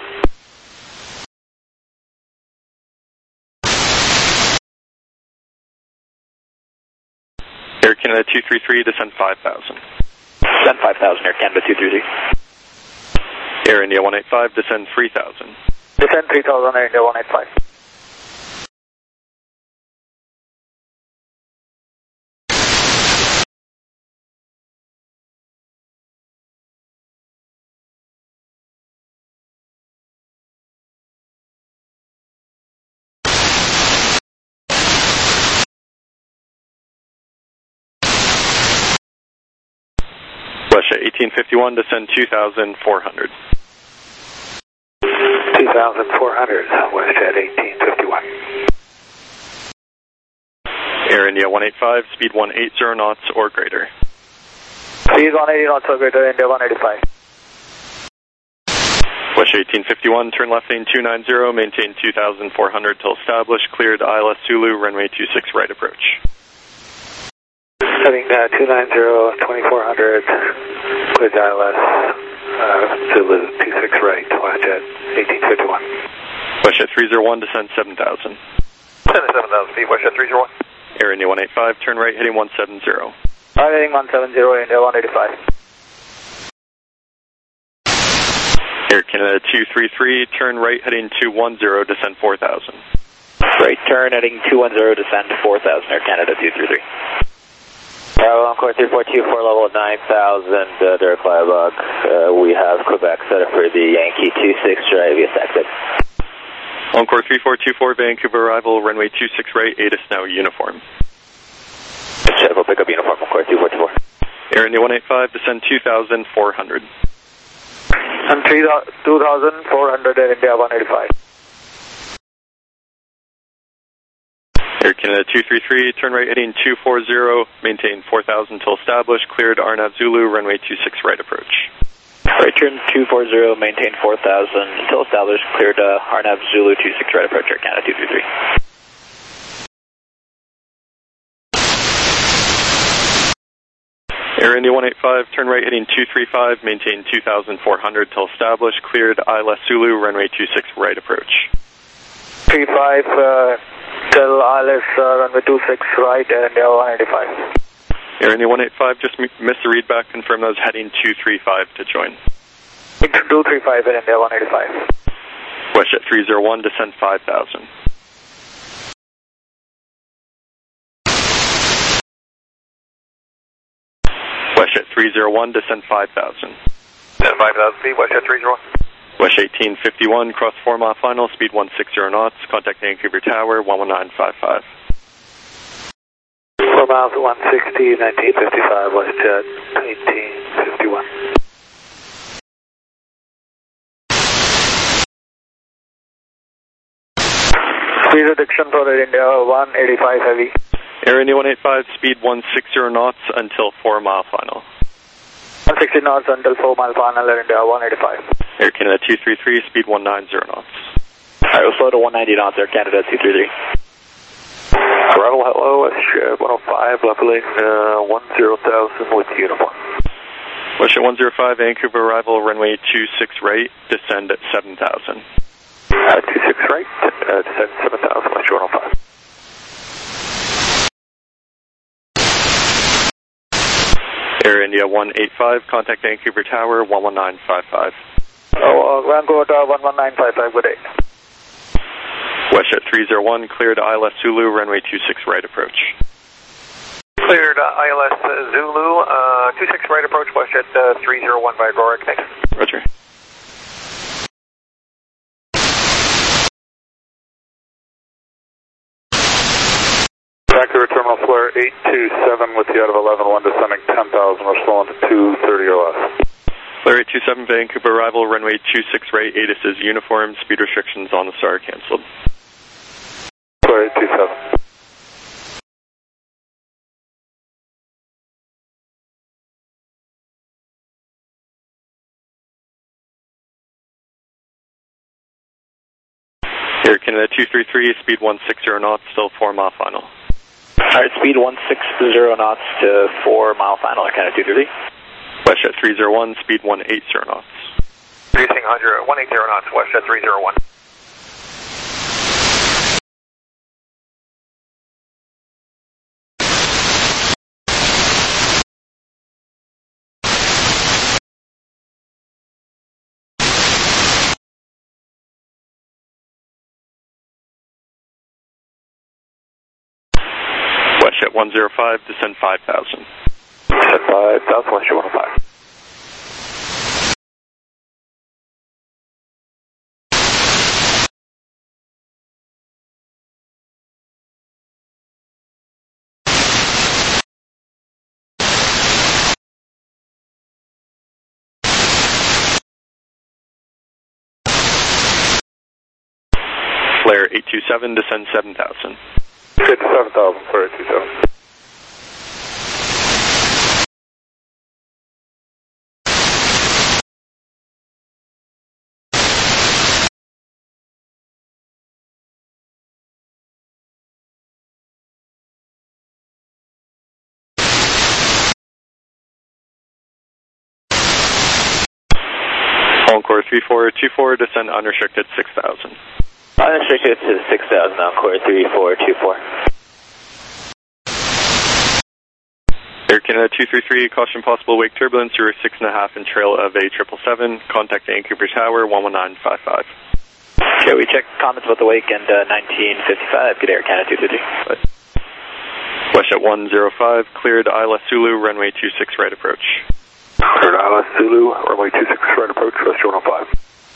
B: Air Canada two three three, descend five thousand.
E: Descend five thousand, Air Canada two three three.
B: Air India one eight five, descend three thousand.
H: Descend three thousand, Air India one eight five.
B: West jet eighteen fifty-one, descend two thousand four hundred.
C: two thousand four hundred, west jet eighteen fifty-one.
B: Air India one eight five, speed one eighty knots or greater.
H: Speed one eighty knots or greater, India one eighty-five.
B: West eighteen fifty-one, turn left lane two nine zero, maintain two thousand four hundred till established, cleared I L S Zulu, runway two six right approach.
C: Heading uh, two nine zero, twenty-four hundred, cleared I L S, uh, Zulu two six right, west jet eighteen fifty-one.
B: West jet three zero one, descend seven thousand.
C: Descend seven thousand feet, west jet three zero one.
B: Air India one eight five, turn right heading one seven zero.
H: I'm heading one seven zero, India one eighty-five.
B: Air Canada two three three, turn right heading two one zero, descend four thousand.
E: Right turn heading two one zero, descend four thousand, Air Canada two three three.
G: Bravo, Encore three four two four, level nine thousand, uh, direct flyback. Uh, we have Quebec set up for the Yankee two six right, via exit.
B: Encore three four two four, Vancouver arrival, runway two six right, A T I S now uniform.
G: Check, we'll pick up uniform, Encore two four two four.
B: Air India one eight five, descend two thousand four hundred.
H: And two thousand four hundred, Air India one eighty-five.
B: Air Canada two three three, turn right heading two four zero, maintain four thousand till established, cleared R N A V Zulu, runway two six right approach.
E: Right turn two four zero, maintain four thousand until established, cleared uh, R N A V Zulu two six right approach, Air Canada two three three.
B: Air India one eight five, turn right heading two three five, maintain two thousand four hundred till established, cleared I L S Zulu, runway two six right approach.
H: three five, uh, till I L S uh, runway two six right, Air India one eighty-five.
B: Air India one eight five, just missed the read back, confirm that was heading two three five to join.
H: two three five, Air India one eighty-five.
B: West jet three zero one, descend five thousand. West jet three zero one, descend five thousand.
C: Descend five thousand feet, west jet three zero one.
B: West eighteen fifty-one, cross four mile final, speed one sixty knots, contact Vancouver Tower, one one nine five five.
C: four miles at one sixty, nineteen fifty-five, west jet eighteen fifty-one.
H: Speed reduction for Air India one eighty-five heavy.
B: Air India one eight five, speed one sixty knots until four mile final.
H: one sixty knots until four mile final, Air India one eighty-five.
B: Air Canada two three three, speed one ninety knots.
E: Alright, we'll slow to one ninety knots, Air Canada two three three.
C: Arrival, hello, west jet one oh five, left lane uh, one zero thousand with uniform.
B: West jet one zero five, Vancouver arrival, runway two six right, descend at seven thousand.
C: Uh, two six right, uh, descend seven thousand, west jet one oh five.
B: Air India one eight five, contact Vancouver Tower, one one nine five five.
H: Oh, uh, Vancouver Tower one one nine five five, good day.
B: West jet three zero one, cleared I L S Zulu, runway two six right approach.
C: Cleared uh, I L S uh, Zulu, uh, two six right approach, west jet uh, three zero one by Agora, connect.
B: Roger.
C: Vancouver Terminal Flare eight two seven with you out of eleven one descending ten thousand. We're slowing to two thirty or less.
B: Flare eight two seven, Vancouver arrival, runway two six right, A T I S is uniform, speed restrictions on the star canceled.
C: Flare eight two seven.
B: Air Canada two three three, speed one six zero knots, still four mile final.
E: Alright, speed one six zero knots to four mile final, Air Canada two thirty.
B: WestJet three zero one, speed one eight zero knots.
I: Reducing one eighty knots, WestJet three zero one.
B: WestJet one zero five, descend five thousand.
C: Descend five thousand, WestJet one oh five.
B: Flare eight two seven, descend seven thousand.
C: fifty-seven thousand, Flare eight two seven.
B: Encore three four two four, descend unrestricted six thousand.
G: Unrestricted to six thousand, Encore three four two four.
B: Air Canada two three three, caution possible wake turbulence, you are six and a half and trail of a triple seven. Contact Vancouver Tower one one nine five five.
E: Okay, we checked comments about the wake and uh, nineteen fifty-five. Good Air Canada two thirty.
B: WestJet one zero five, cleared I L S Zulu, runway two six right approach.
C: Cleared I L S Zulu, runway two six right approach, WestJet one oh five.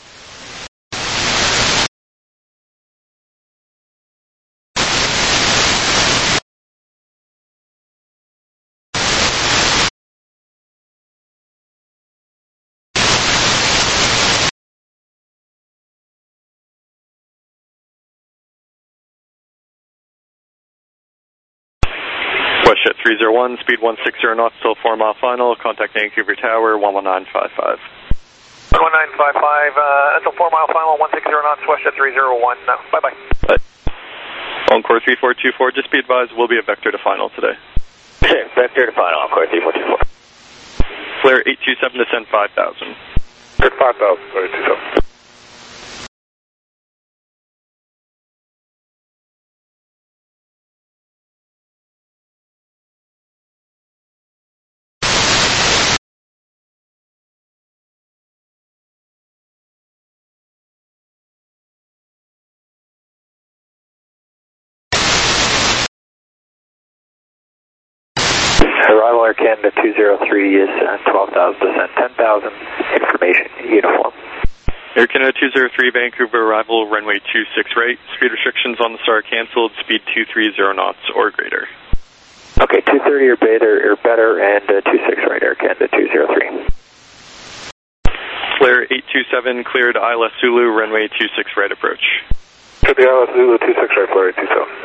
B: WestJet three zero one, speed one six zero knots, still four mile final. Contact Vancouver Tower one one nine five five.
I: one one nine five five, uh, until four mile final, one six zero knots, WestJet three zero one. Uh, bye bye.
B: Bye. Encore three four two four, just be advised, will be a vector to final today.
G: Okay, vector to final, Encore three four two four.
B: Flare eight two seven, descend five thousand.
C: Cleared five thousand, Flare eight two seven.
E: Arrival Air Canada two zero three is uh, twelve thousand, descent ten thousand, information uniform.
B: Air Canada two zero three, Vancouver arrival, runway two six right, speed restrictions on the star canceled, speed two three zero knots or greater.
E: Okay, two thirty or better, or better and uh, two six right, Air Canada two zero three.
B: Flare eight two seven, cleared I L S Zulu, runway two six right approach.
C: Cleared the I L S Zulu two six right, Flare eight two seven.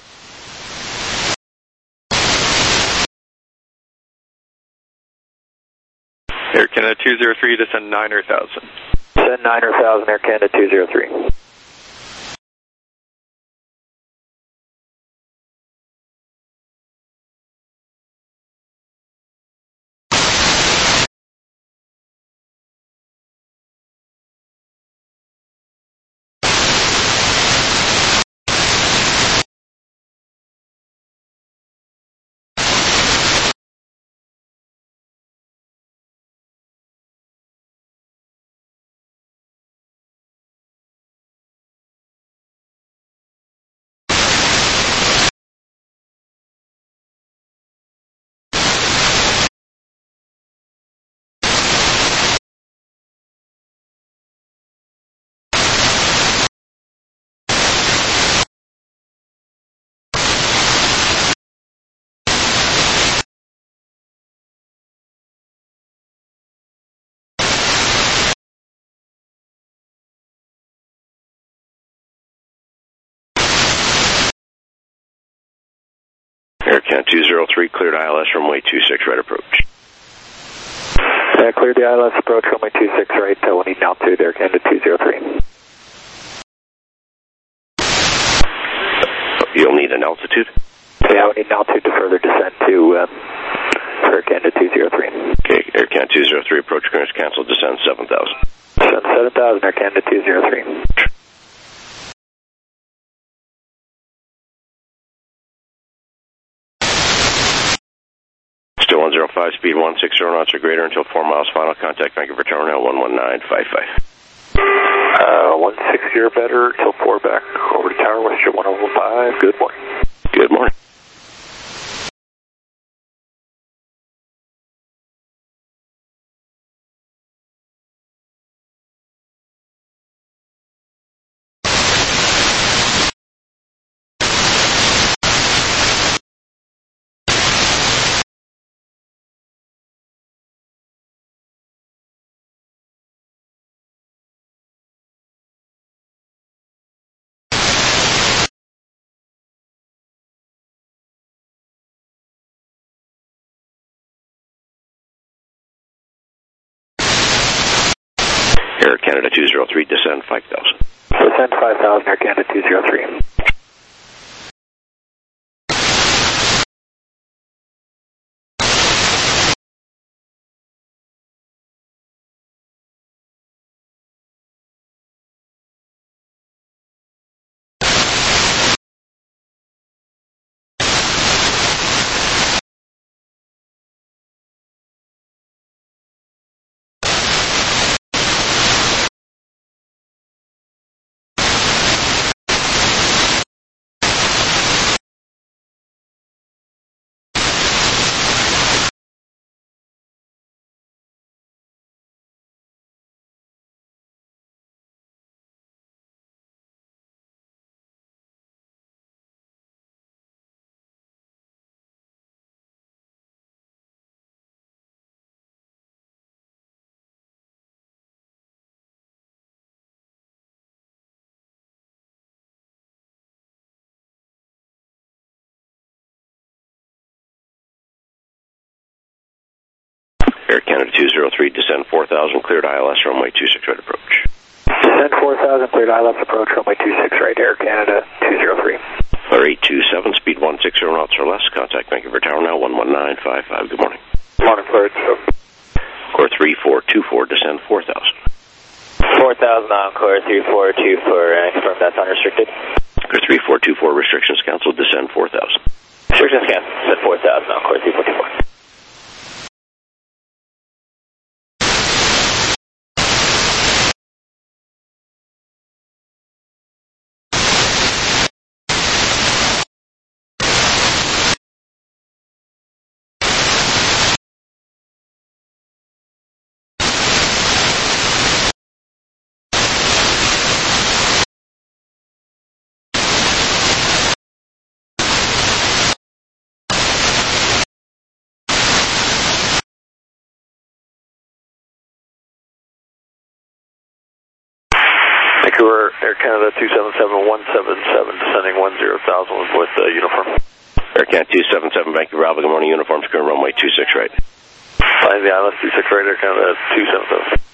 B: Air Canada two zero three, descend niner thousand.
E: Descend niner thousand, Air Canada two zero three.
J: Air Canada two zero three, cleared I L S runway two six right approach.
E: Uh, cleared the I L S approach, runway two six right, uh, we'll need an altitude, Air Canada two zero three.
J: You'll need an altitude?
E: Yeah, we need an altitude to further descend to um, Air Canada two zero three.
J: Okay, Air Canada two zero three, approach clearance cancelled, descend seven thousand.
E: Descend seven thousand, Air Canada two zero three.
J: Still one zero five, speed one six zero knots or greater until four miles, final contact, Vancouver Tower now one one nine five five.
C: Uh, one sixty or better till four back over to Tower, Western one oh five, good morning.
J: Good morning. Air Canada two zero three, descend five thousand.
E: Descend five thousand, Air Canada two zero three.
J: Air Canada two zero three, descend four thousand, cleared I L S runway two six right approach.
E: Descend four thousand, cleared I L S approach, runway two six right, Air Canada two zero three.
J: Or eight two seven, speed one six zero knots or less, contact Vancouver Tower now one one nine five five, good morning.
C: Morning, cleared.
J: Core three four two four, descend four thousand.
G: four thousand on core three four two four, and I confirm that's unrestricted.
J: Core three four two four, restrictions cancelled, descend four thousand.
G: Restrictions cancelled, descend four thousand on core three four two four.
C: Vancouver, Air Canada two seven seven one seven seven, descending one zero thousand with uh, uniform.
J: Air Canada two seven seven, Vancouver Alpha, good morning, uniforms, current runway two six right.
C: Flying the I L S two six right, Air Canada two seven seven.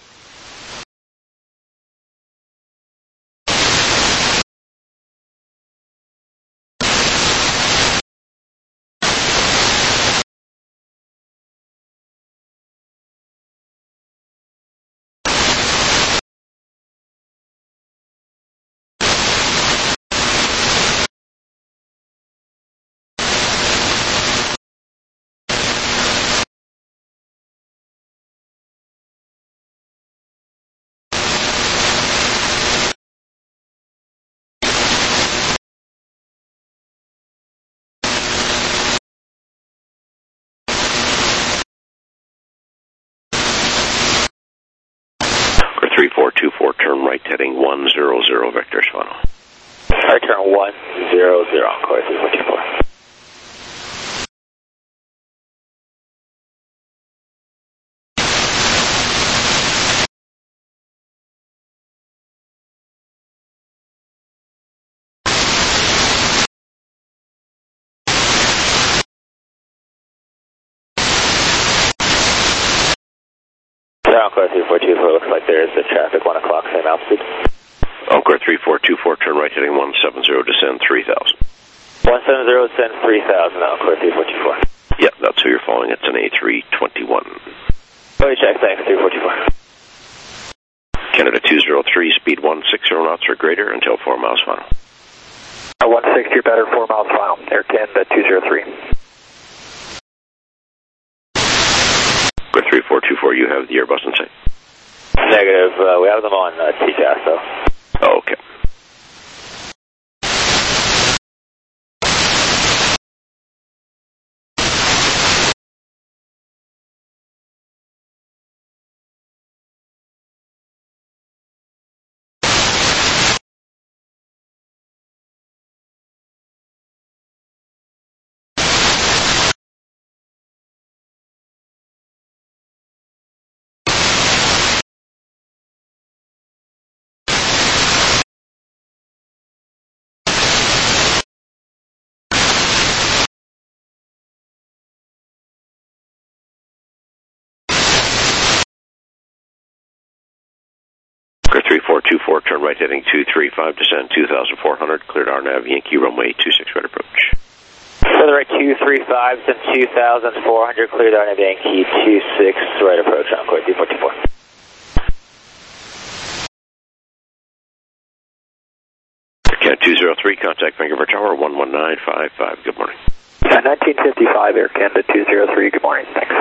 J: three four two four, turn right heading one zero zero, vectors final.
G: Alright, turn one zero zero on core three four two four. three four two four, looks like there's a traffic, one o'clock, same altitude.
J: Encore three four two four, turn right heading one seven zero, descend three thousand.
G: one seven zero, descend three thousand, Encore three four two four.
J: Yeah, that's who you're following. It's an A three twenty-one.
G: Oh, check, thanks, three four two four.
J: Canada two zero three, speed one sixty knots or greater until four miles final.
E: Uh, one sixty or better, four miles final. Air Canada two zero three.
J: Go three four two four, you have the Airbus in sight.
G: Negative, uh, we have them on uh, T C A S though.
J: Oh, okay. three four two four, turn right heading two three five, descend two thousand four hundred, cleared R N A V, Yankee runway two six, right approach.
G: Further right two three five, descend two thousand four hundred, cleared R N A V, Yankee two six, right approach, Encore three four two four.
J: Canada two zero three, contact Vancouver Tower one one nine five five, good morning.
E: Uh, nineteen fifty-five, Air Canada two zero three, good morning, thanks.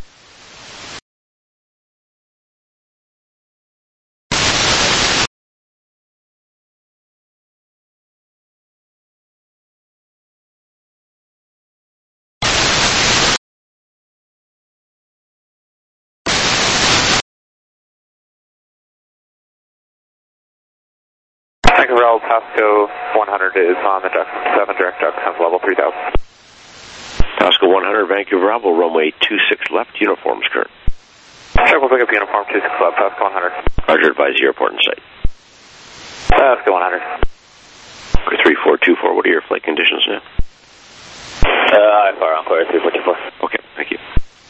K: Vancouver Pasco one hundred is on the duck seven, direct duck, comes level three thousand.
J: Pasco one hundred, Vancouver Bravo, runway two six left, uniforms current.
K: Check, we'll pick up uniform two six left, Pasco one hundred.
J: Roger, advise the airport in sight.
K: Pasco one hundred.
J: three four two four, what are your flight conditions now?
G: Uh, I far Encore three four two four.
J: Okay, thank you.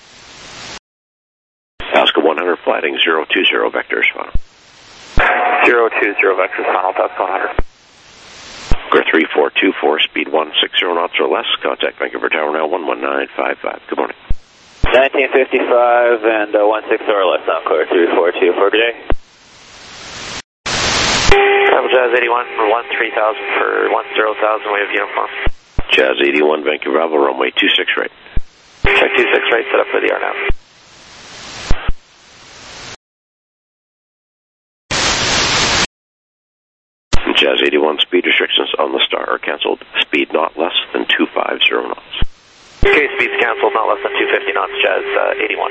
J: Pasco one hundred, flighting zero two zero, vectors final.
K: zero two zero vectors final, Pasco one hundred.
J: three four two four, speed one sixty knots or less, contact Vancouver Tower now one one nine five five, good morning.
G: nineteen fifty-five and uh, one sixty or less, Encore three four two four, good day.
K: Travel Jazz eighty-one for one three thousand for one zero thousand, we have uniform.
J: Jazz eighty-one, Vancouver Bravo, runway two six right.
K: Check two six right, set up for the R N A V.
J: Jazz eighty-one, speed restrictions on the Star are cancelled. Speed not less than two fifty knots.
K: Okay, speed's cancelled, not less than two fifty knots, Jazz uh, eighty-one.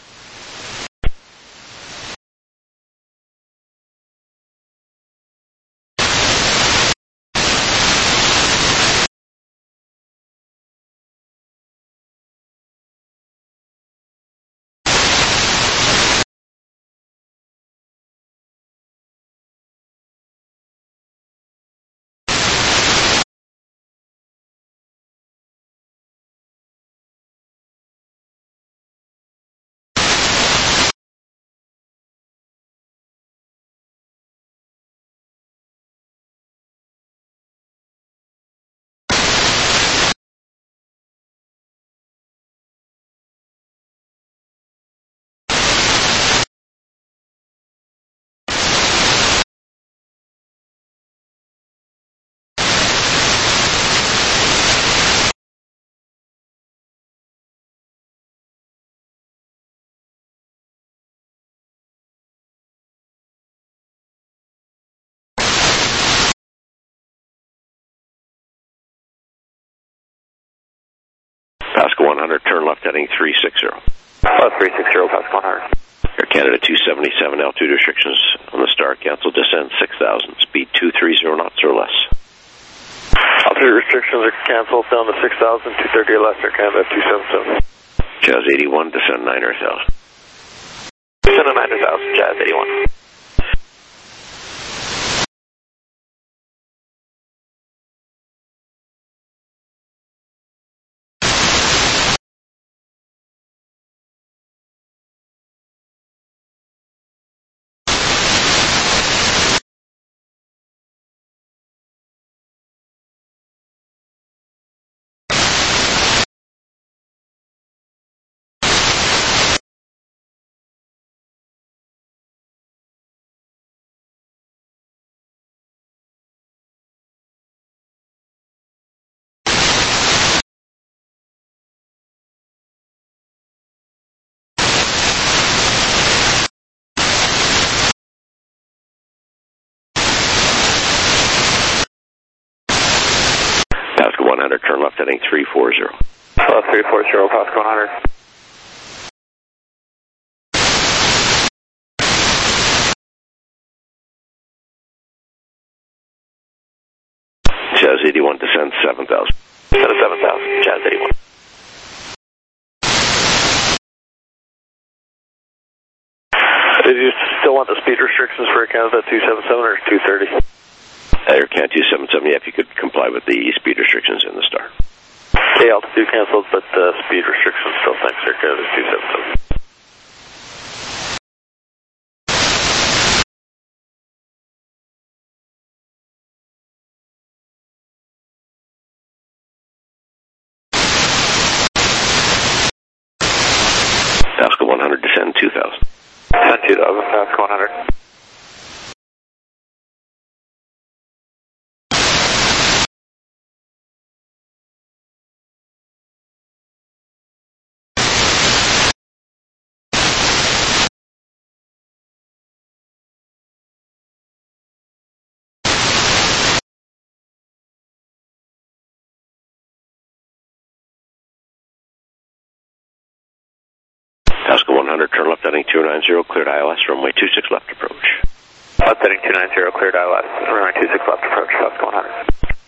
J: Pasco one hundred, turn left heading three sixty.
K: Uh, three sixty, Pasco one hundred.
J: Air Canada two seventy-seven, altitude restrictions on the Star cancelled, descend six thousand, speed two thirty knots or less.
K: Altitude restrictions are cancelled, down to six thousand, two thirty or less, Air Canada two seventy-seven.
J: Jazz eighty-one, descend nine thousand.
K: Descend nine thousand, Jazz eighty-one.
J: one hundred, turn left heading three four zero.
E: Uh, three four zero, Pasco one hundred.
J: Jazz eighty-one, descend seven thousand.
E: Descend seven thousand, Jazz eighty-one. Did you still want the speed restrictions for Canada two seventy-seven or two thirty?
J: Air Canada two seventy-seven, yeah, if you could comply with the speed restrictions in the star.
E: Okay, altitude canceled, but uh, speed restrictions still, thanks, Air Canada two seventy-seven.
J: Pasco one hundred, descend two thousand.
E: Descend two thousand, Pasco one hundred.
J: Pasco one hundred, turn left heading two nine zero, cleared I L S, runway two six left approach.
E: Left heading two nine zero, cleared I L S, runway two six left approach, Pasco one hundred.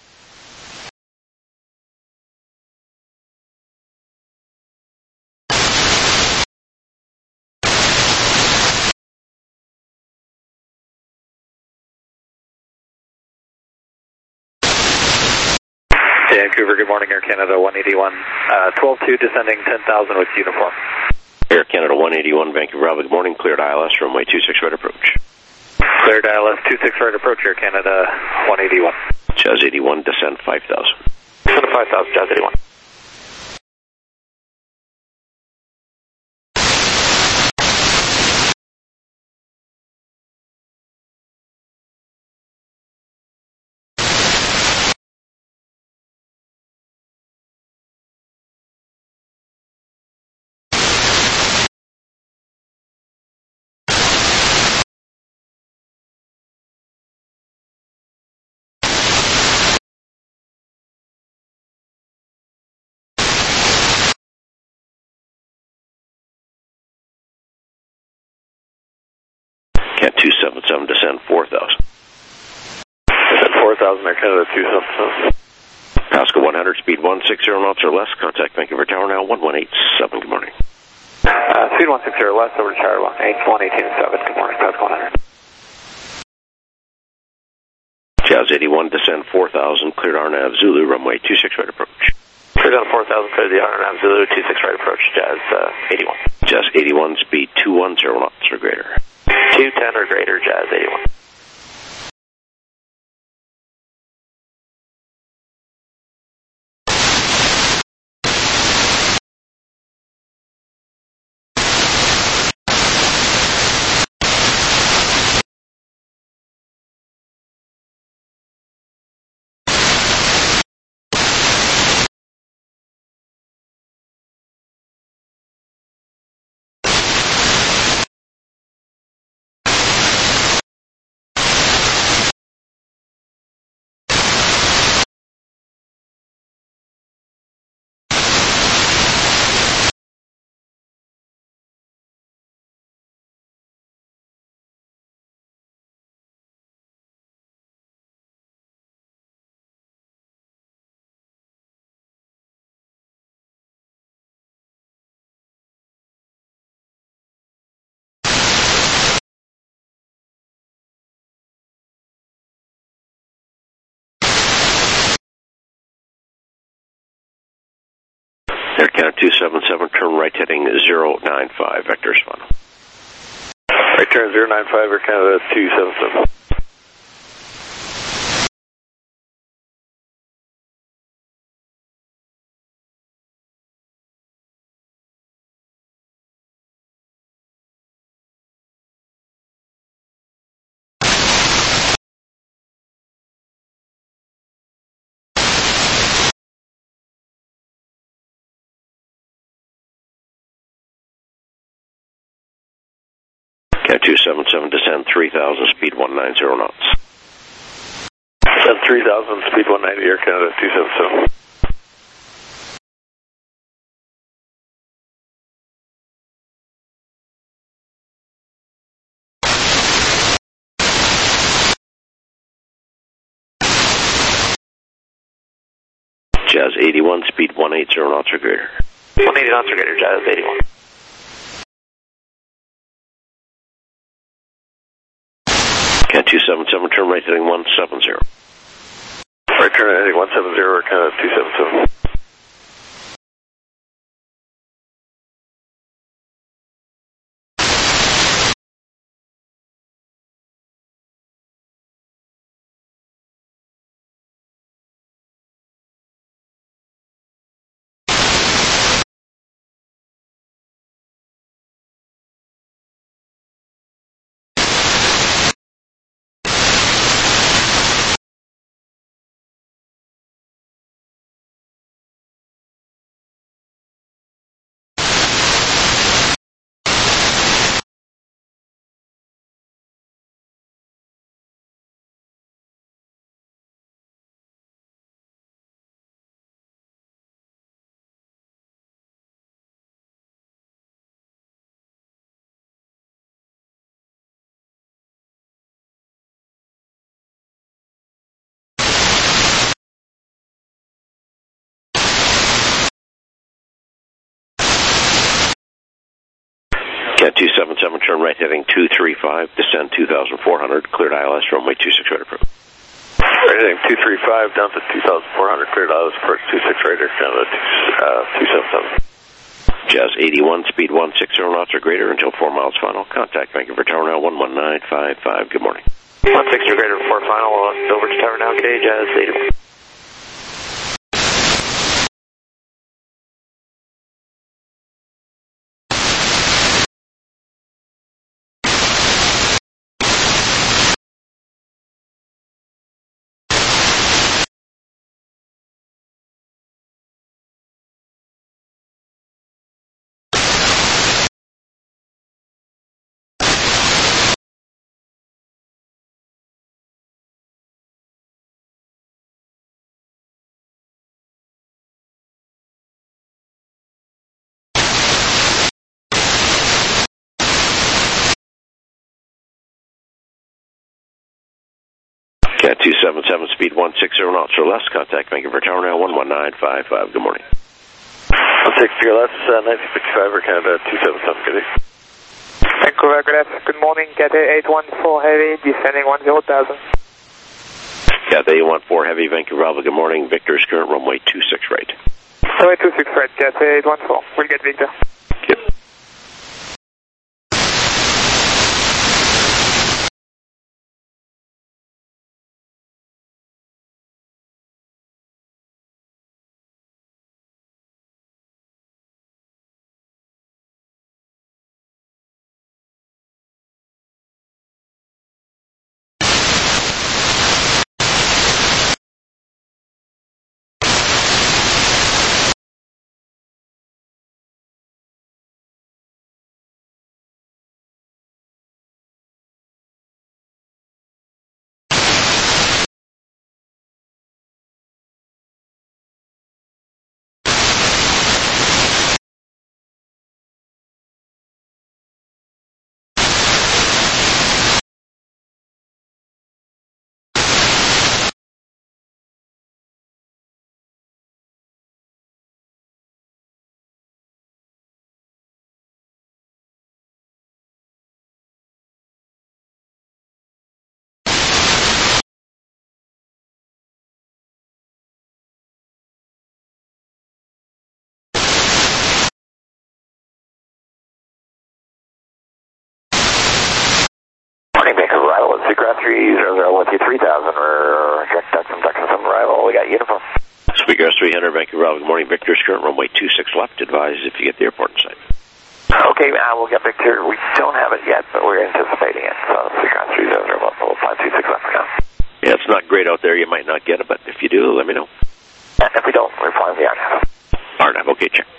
E: Vancouver, good morning, Air Canada one eighty-one, uh, twelve two, descending ten thousand with uniform.
J: Air Canada one eighty-one, Vancouver, Bravo, good morning, cleared I L S, runway two six right approach.
E: Cleared I L S two six right approach, Air Canada one eighty-one.
J: Jazz eighty-one, descend five thousand.
E: Descend five thousand, Jazz eighty-one.
J: Cat two seventy-seven, descend four thousand.
E: Descend four thousand, Air Canada two seventy-seven.
J: Pasco one hundred, speed one sixty knots or less, contact Vancouver Tower now, one one eight seven, good morning.
E: Uh, speed one sixty or less, over to Tower one eighteen seven, good morning, Pasco one hundred.
J: Jazz eighty-one, descend four thousand, cleared R N A V Zulu, runway two six right approach.
E: Cleared on four thousand, cleared the R N A V Zulu, two six right approach, Jazz uh, eighty-one.
J: Jazz eighty-one, speed two ten knots or greater.
E: two ten or greater, Jazz eighty-one.
J: Air Canada two seventy-seven, turn right heading zero nine five, vectors final.
E: Right turn zero nine five, Air Canada two seventy-seven.
J: Cat two seventy-seven, descend three thousand, speed one ninety knots.
E: Descend three thousand, speed one ninety, Air Canada two seventy-seven.
J: Jazz eighty-one, speed one eighty knots or greater.
E: one eighty knots or greater, Jazz eighty-one.
J: Cat two seven seven, turn right heading one seven zero.
K: Right turn heading one seven zero, Canada two seven seven.
J: Cat two seven seven, turn right heading two three five, descend two thousand four hundred, cleared I L S runway two six right approach.
K: Right heading two three five, down to two thousand four hundred, cleared I L S approach two six right, Canada two seven seven.
J: Jazz eighty-one, speed one sixty knots or greater until four miles final. Contact Vancouver Tower now one one nine five five. Good morning.
E: one sixty or greater before final, uh, over to tower now, okay, Jazz eighty-one.
J: Cat two seven seven, speed one sixty knots or less. Contact Vancouver Tower now one one nine five five. Good morning.
K: one sixty or less, uh, nineteen sixty-five or Canada two seven seven. Good day.
H: Vancouver, good, good morning. Cathay eight one four Heavy, descending one zero thousand.
J: Cathay eight one four Heavy, Vancouver Alpha. Good morning. Victor's current runway two six right.
H: Runway two six right, Cathay eight one four. We'll get Victor.
J: Yep.
E: three zero zero one two three thousand, or check Duxon, Duxon, some arrival. We got uniform.
J: Speaker three hundred, Vancouver Alpha. Good morning. Victor's current runway two six left. Advise if you get the airport in sight.
E: Okay, now we'll get Victor. We don't have it yet, but we're anticipating it. So Speaker three zero zero one four five two six left for now.
J: Yeah, it's not great out there. You might not get it, but if you do, let me know.
E: If we don't, we're flying the R N A V.
J: R N A V, okay, check.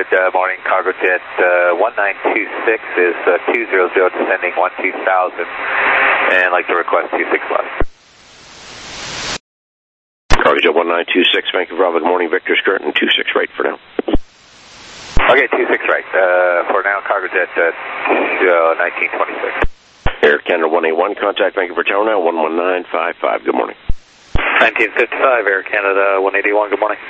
E: Good uh, morning, cargo jet uh, one nine two six is uh, two zero zero descending one two thousand, and I'd like to request two six left.
J: Cargo jet one nine two six, Vancouver Bravo, good morning, Victor's current, two six right for now.
E: Okay, two six right. Uh, for now, cargo jet uh, uh, nineteen twenty-six.
J: Air Canada one eight one, contact Vancouver Tower now, one one nine five five, good morning.
E: nineteen fifty-five, Air Canada one eighty-one, good morning.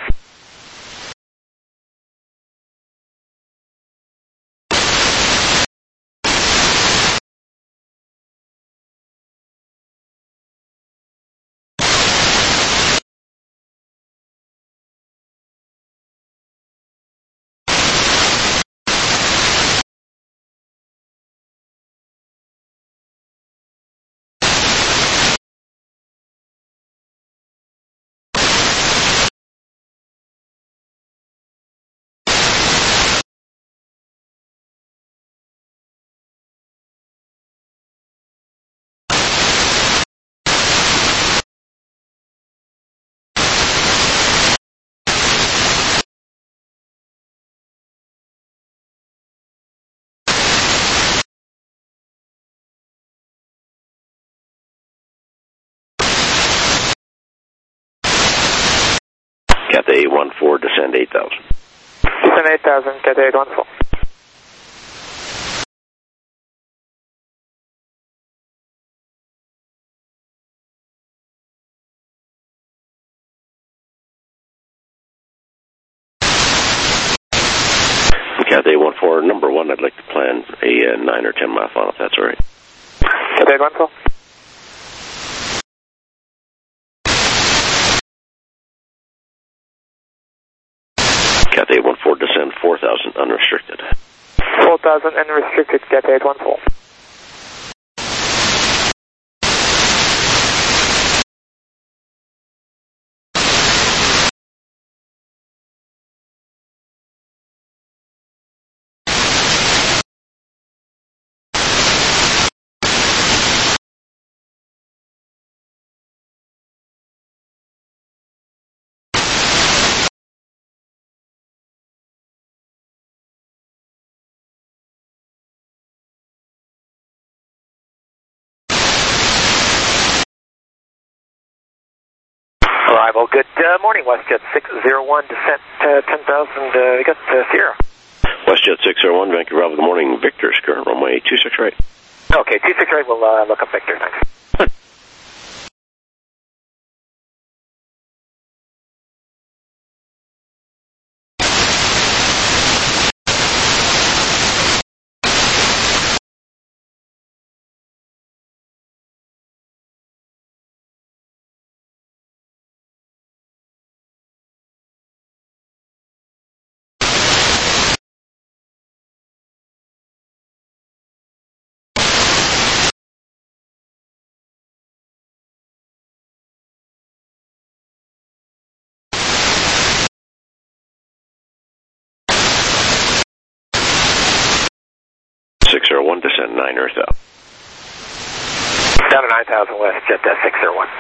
J: Cathay eight one four, descend eight thousand.
H: Descend eight thousand, Cathay eight one four.
J: Cathay one four, number one, I'd like to plan a uh, nine or ten mile final, if that's all right.
H: Cathay eight one four.
J: Cathay eight one four, descend four thousand, unrestricted.
H: four thousand unrestricted, Cathay eight one four.
I: Arrival, good uh, morning, WestJet six zero one, descent uh, ten thousand, uh, we got uh, Sierra.
J: WestJet six zero one, Vancouver Bravo, good morning, Victor's current, runway two six right.
I: Okay, two six right, we'll uh, look up Victor, thanks.
J: six zero one, descend nine Earth out.
I: Down to nine thousand WestJet uh, six zero one.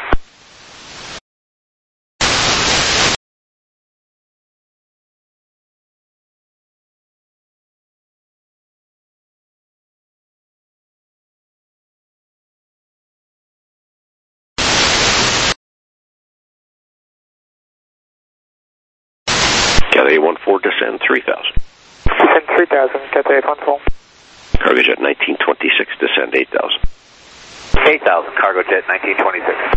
J: Cathay eight one four, descend three thousand.
H: Descend three thousand, Cathay eight one four.
J: Cargo jet nineteen twenty-six, descend eight thousand.
E: eight thousand, cargo jet nineteen twenty-six.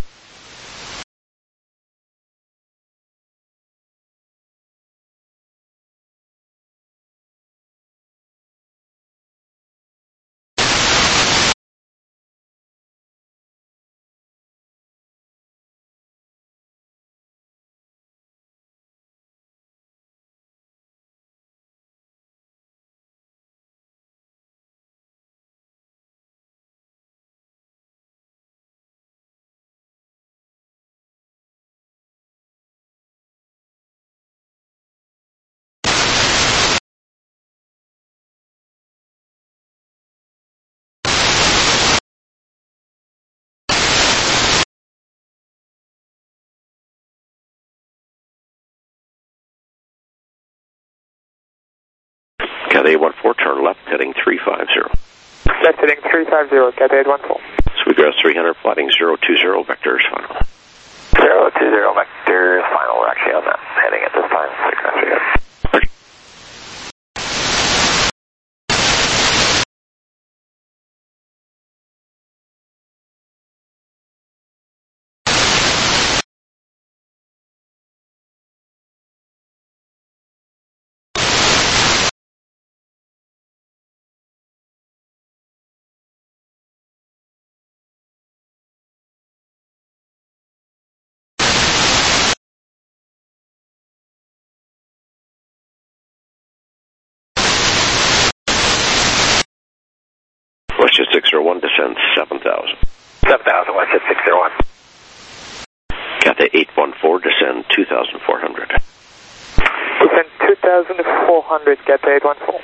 J: Cathay one four, turn left, heading three five zero.
H: Left heading three five zero, Cathay eight one four.
J: Sweetgrass three hundred, flatting zero two zero, vectors final.
G: zero two zero, vectors final. We're actually on that heading at this time. Sweetgrass three hundred.
J: WestJet six zero one, descend seven thousand.
G: seven thousand, WestJet six zero one.
J: Cathay eight one four, descend two thousand four hundred.
H: Descend two thousand four hundred, Cathay eight one four.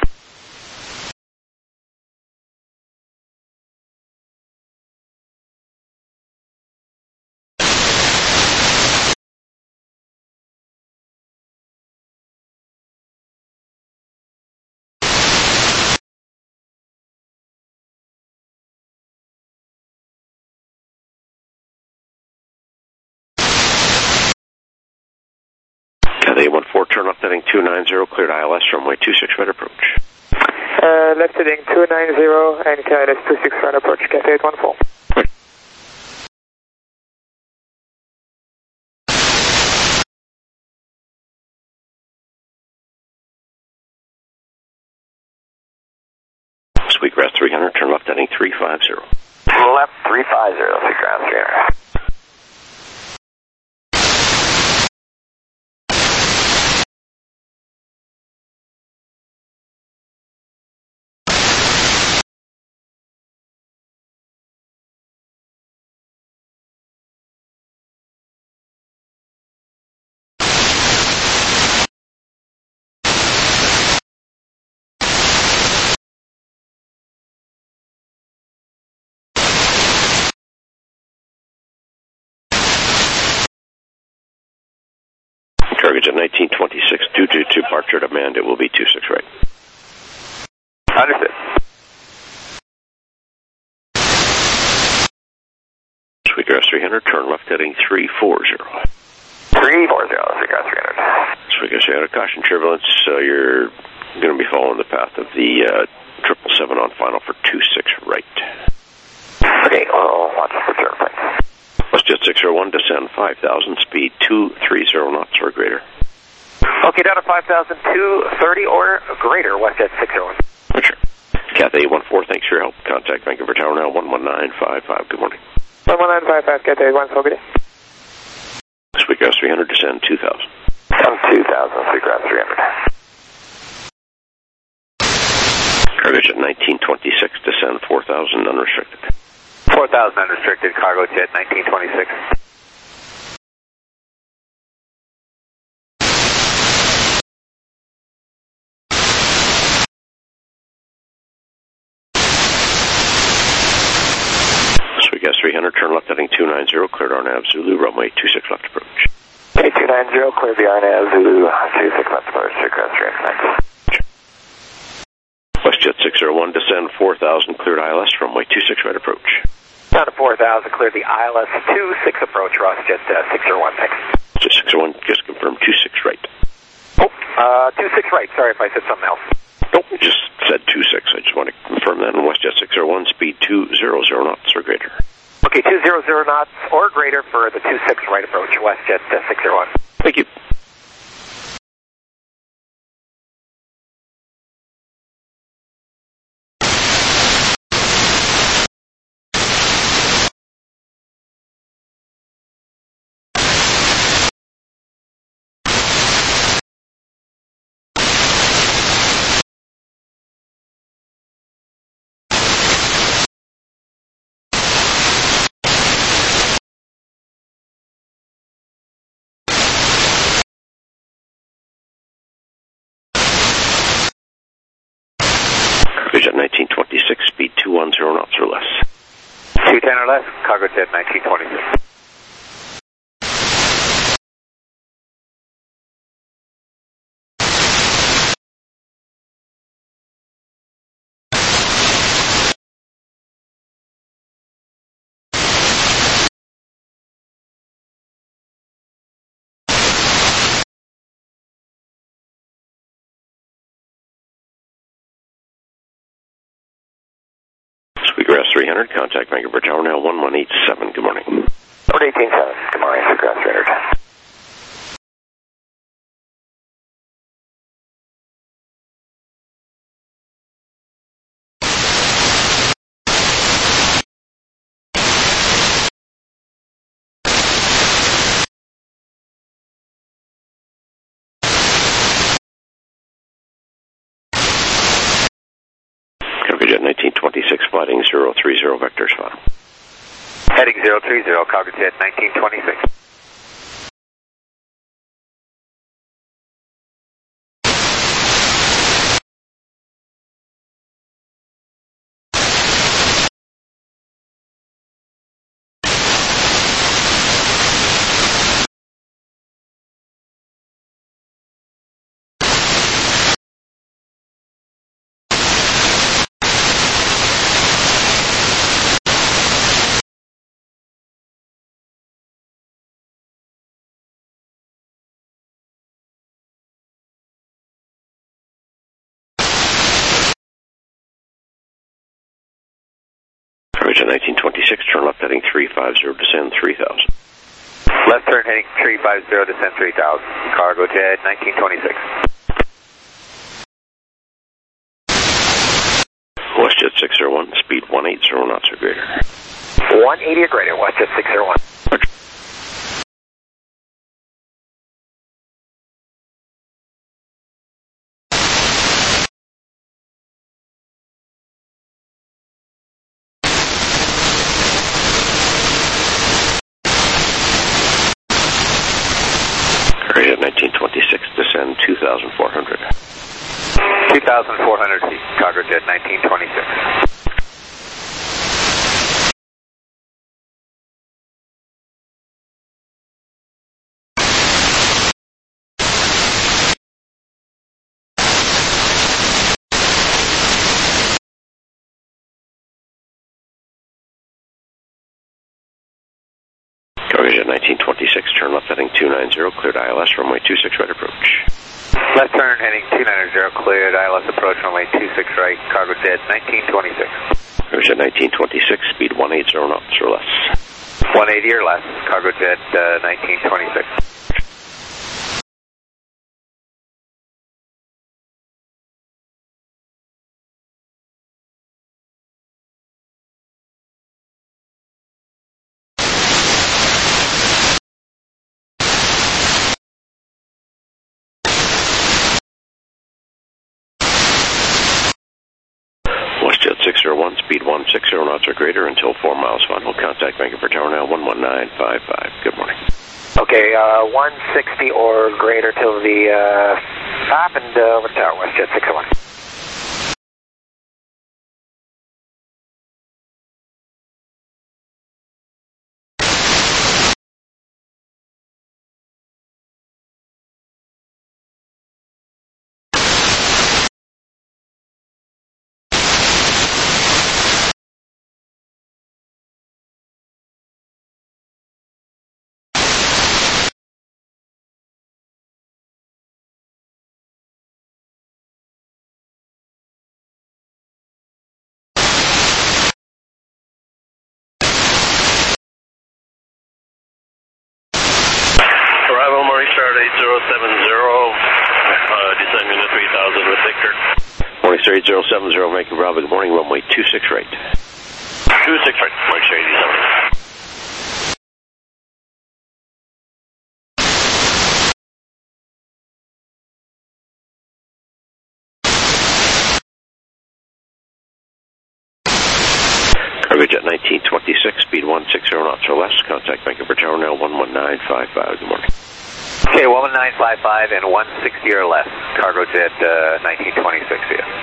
J: Cathay one four, turn left heading two nine zero, cleared I L S, runway two six right approach.
H: Uh, left heading two nine zero and K L S two six right approach, Cathay eight one four.
J: Sweetgrass three hundred, turn left heading three five zero.
G: Left three five zero, Sweetgrass three hundred.
J: Cargojet nineteen twenty-six, due to departure demand, it will be two six right.
G: Understood.
J: Sweetgrass three hundred, turn left heading three four zero.
G: three four zero, Sweetgrass three hundred.
J: Sweetgrass three hundred, caution turbulence, so you're going to be following the path of the uh, triple seven on final for two six right.
G: Okay, well, watch the turn point.
J: WestJet six zero one, descend five thousand, speed two three zero knots or greater.
I: Okay, down to five thousand two thirty or greater, WestJet six zero one.
J: Sure. Cathay eight one four, thanks for your help. Contact Vancouver Tower now, one one nine five five. Good morning.
H: one one nine five five, Cathay eight one four, good day.
J: Sweetgrass three hundred, descend two thousand.
G: Down two thousand, Sweetgrass three hundred.
J: Cargojet nineteen twenty-six, descend four thousand, unrestricted.
I: four thousand unrestricted, Cargojet nineteen twenty-six.
J: Sweetgrass three hundred, turn left heading two nine zero, cleared R N A V Zulu, runway two six left approach.
G: Okay, two nine zero, clear the R N A V Zulu, two six left approach, Sweetgrass three hundred.
J: WestJet six zero one, descend four thousand, cleared I L S, runway two six right approach.
I: Down to four thousand, clear the I L S two six approach, WestJet uh, six zero one, thanks.
J: Just six zero one, just confirm two six right.
I: Oh, uh, two six right, sorry if I said something else.
J: Nope, just said two six. I just want to confirm that. And WestJet six zero one, speed two zero zero knots or greater.
I: Okay, two zero zero knots or greater for the two six right approach, WestJet uh, six zero one.
J: Thank you. Cargojet nineteen twenty-six, speed two one zero knots or less.
I: two ten or less, Cargojet nineteen twenty-six.
J: Sweetgrass three hundred, contact Vancouver Tower now one one eight seven. Good morning.
G: one eighteen seven. Good morning, Sweetgrass three hundred.
J: Cargojet nineteen twenty-six, flighting zero three zero, vectors final.
E: Heading zero three zero, Cargojet nineteen twenty-six.
J: Cargojet nineteen twenty-six, turn left heading three five zero, descend three thousand.
E: Left turn heading three five zero, descend three thousand. Cargojet nineteen twenty-six.
J: WestJet six zero one, speed one eighty knots or greater.
E: one eighty or greater, WestJet six zero one.
J: Cargojet nineteen twenty-six, descend two thousand four hundred.
E: two thousand four hundred feet, Cargojet nineteen twenty-six.
J: Cargojet nineteen twenty-six, turn left heading two nine zero, cleared I L S, runway two six right approach.
E: Left turn heading two nine zero, cleared I L S approach, runway two six right, Cargojet nineteen twenty-six.
J: Cargojet nineteen twenty-six, speed one eighty knots or less.
E: one eighty or less, Cargojet uh, nineteen twenty-six.
J: WestJet six zero one, speed one sixty knots or greater until four miles final. Contact Vancouver Tower now one one nine five five. Good morning.
H: Okay, uh, one sixty or greater till the uh, stop and uh, over the tower, WestJet six zero one.
K: Arrival Morningstar eight zero seven zero, uh, descend unit three thousand with Victor.
J: Morningstar eight zero seven zero, Vancouver Bravo, good morning, runway two six right.
K: two six right, Morningstar eighty-seven.
J: Cargojet nineteen twenty-six, speed one sixty knots or less. Contact Vancouver Tower now one one nine five five. Good morning.
E: Okay, one nine five five and one sixty or less, Cargojet uh, nineteen twenty-six, yeah.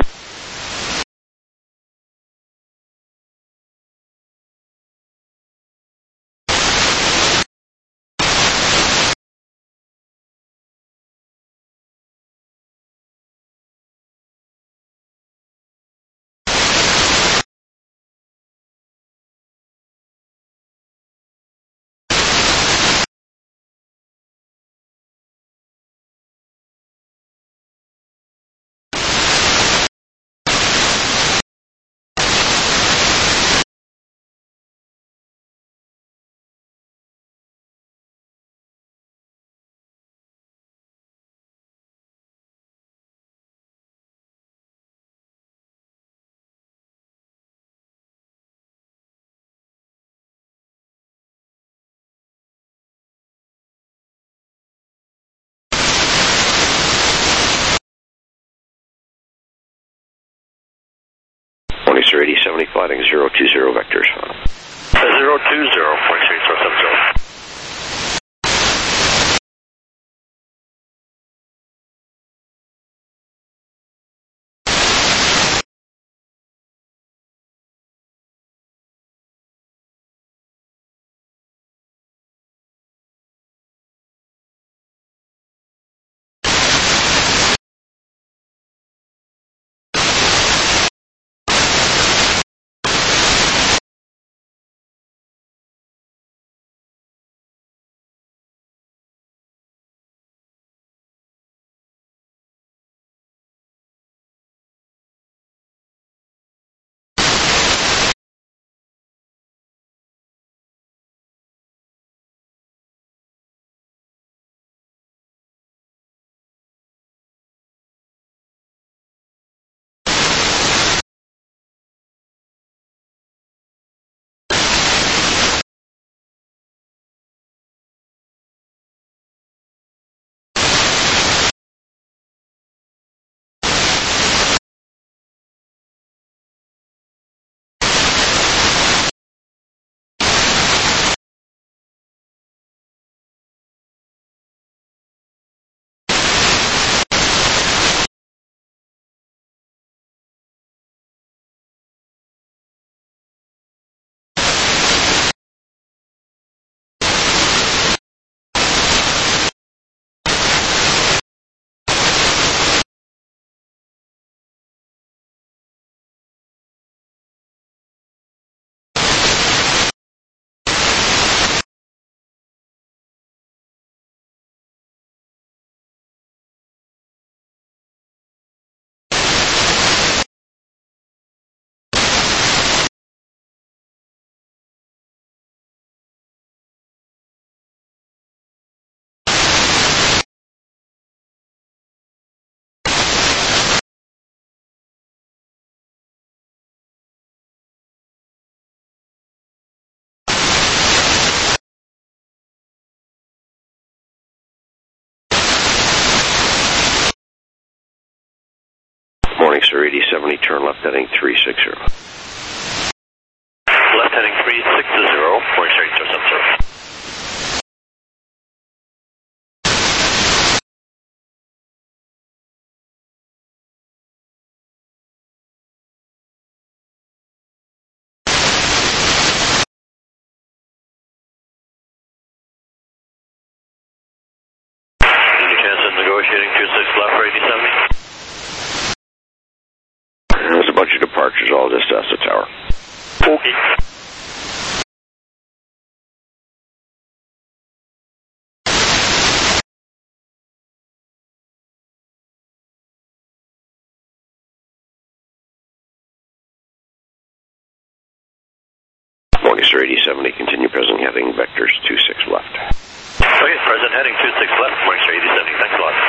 J: sir, eighty seventy, flighting zero two zero vectors.
K: zero two zero, point three four seven zero.
J: Morning, sir, eighty seventy, turn left heading three six zero.
K: Left heading three six zero, point three four seven zero. Any chance of negotiating two six left for eighty seventy?
J: There's a bunch of departures, all just past the tower.
K: Okay.
J: Morning, sir, eighty seventy, continue present heading vectors two six left.
K: Okay, present heading two six left, morning, sir, eighty seventy. Thanks a lot.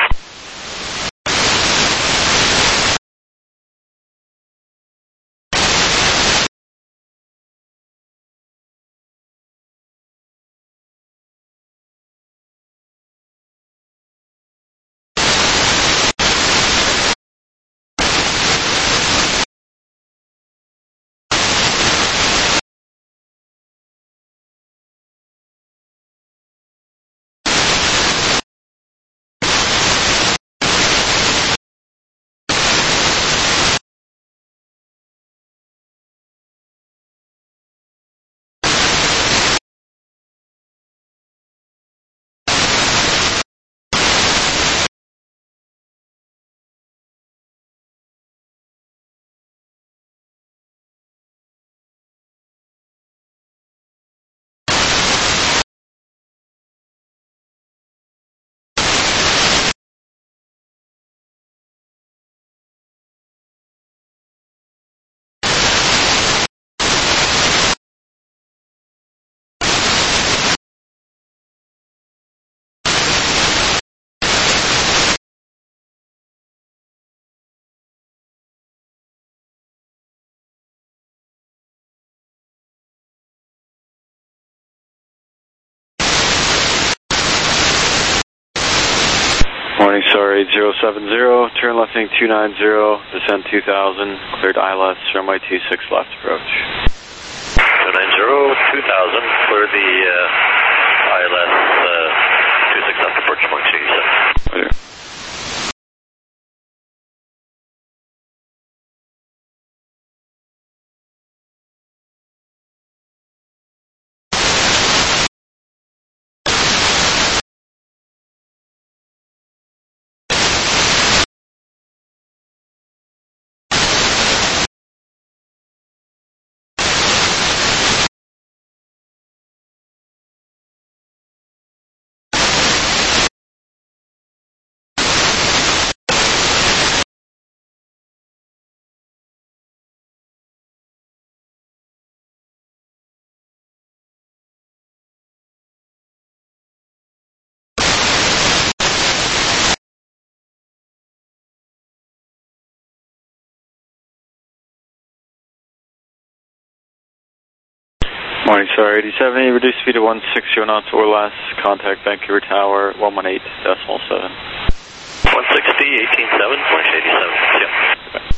B: Morning, sorry, zero seven zero, turn left heading two nine zero, descend two thousand, cleared I L S, runway two six left approach.
K: two nine zero, two thousand, clear the uh, I L S uh, two six left approach, one two seven.
B: Later. Morning, sorry, eighty seventy, reduce speed to one sixty knots or less, contact Vancouver Tower, one one eight decimal seven.
K: one sixty, eighteen seven, point eight seven, yeah.
B: Okay.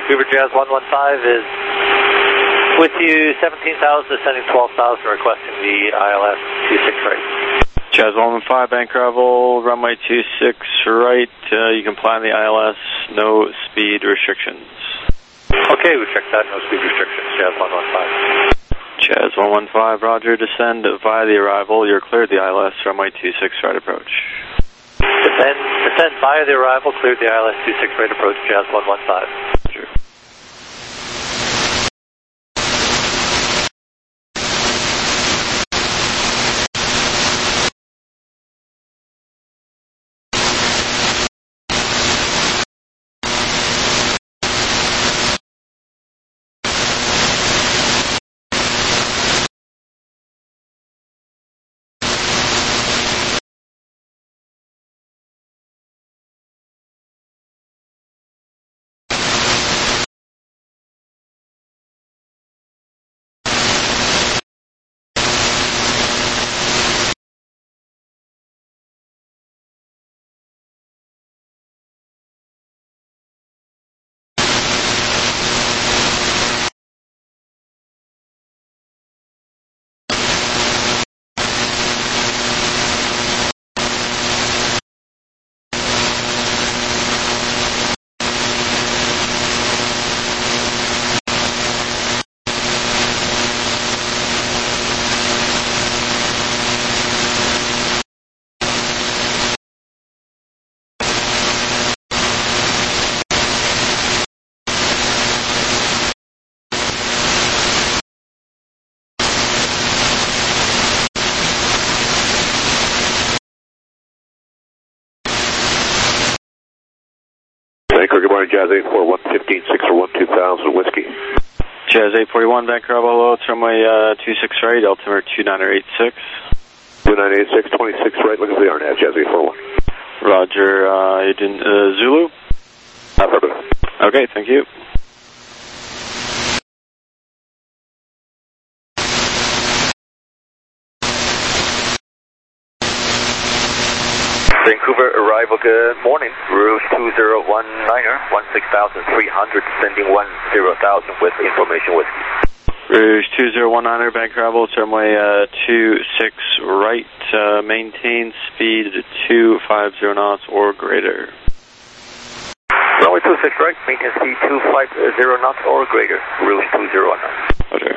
I: Vancouver Jazz one one five is with you, seventeen thousand, descending twelve thousand, requesting the I L S two six right.
B: Jazz one one five, bank travel, runway two six right. Uh, you can plan the I L S, no speed restrictions.
I: Okay, we checked that, no speed restrictions, Jazz one one five.
B: Jazz one one five, roger, descend via the arrival. You're cleared the I L S, runway two six right approach.
I: Descend, descend via the arrival, cleared the I L S two six right approach, Jazz one one five.
B: Roger.
A: Vancouver, good morning, Jazz eight four one, fifteen six or one two thousand, Whiskey.
B: Jazz eight forty-one, Vancouver, hello, it's runway uh, two six right, altimeter two nine eight six.
A: two nine eight six, twenty-six right, looking for the R N A V, Jazz eight four one.
B: Roger, uh, Agent uh, Zulu?
A: Affirmative.
B: Okay, thank you.
L: Vancouver arrival, good morning. Rouge two zero one niner, one six three hundred, sending one zero thousand with information Whiskey.
B: Rouge two zero one niner, bank travel, runway uh, two six right, uh, maintain speed two five zero knots or greater.
L: Runway two six right, maintain speed two five zero knots or greater. Rouge two zero one niner.
B: Okay.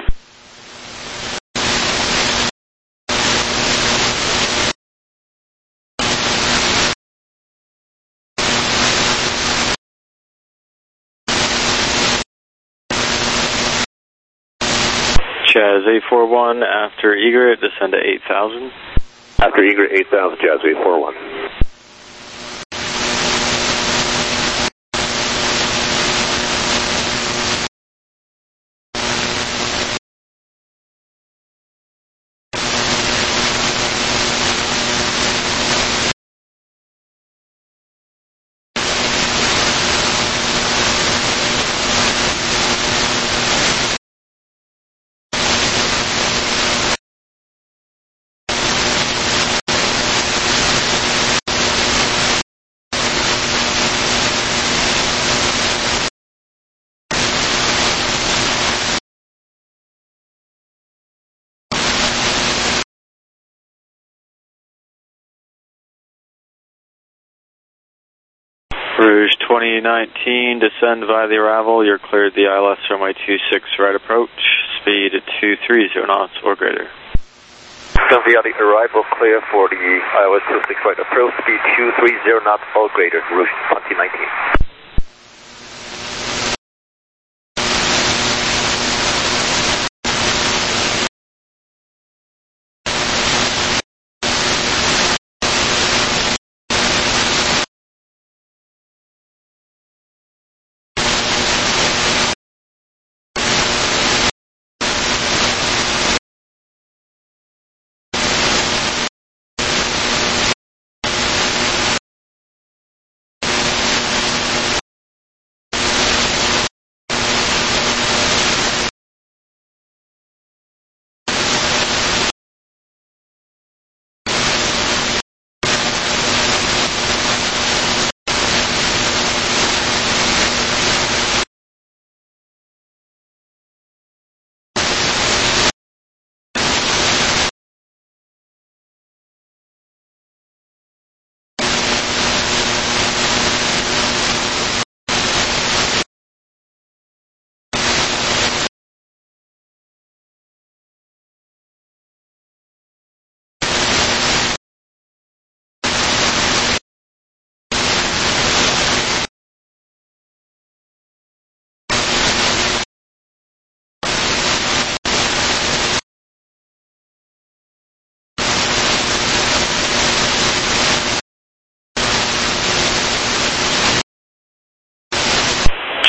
B: Jazz eight four one, after Egret, descend to eight thousand.
A: After Egret, eight thousand, Jazz eight four one.
B: Rouge twenty nineteen, descend via the arrival. You're cleared the I L S runway two six right approach, speed two three zero knots or greater.
L: Descend via the arrival, clear for the I L S two six right approach, speed two three zero knots or greater. Rouge twenty nineteen.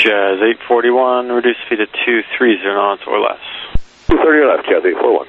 B: Jazz eight forty-one, reduce speed to two thirty knots or less.
A: two thirty or less, Jazz eight forty-one.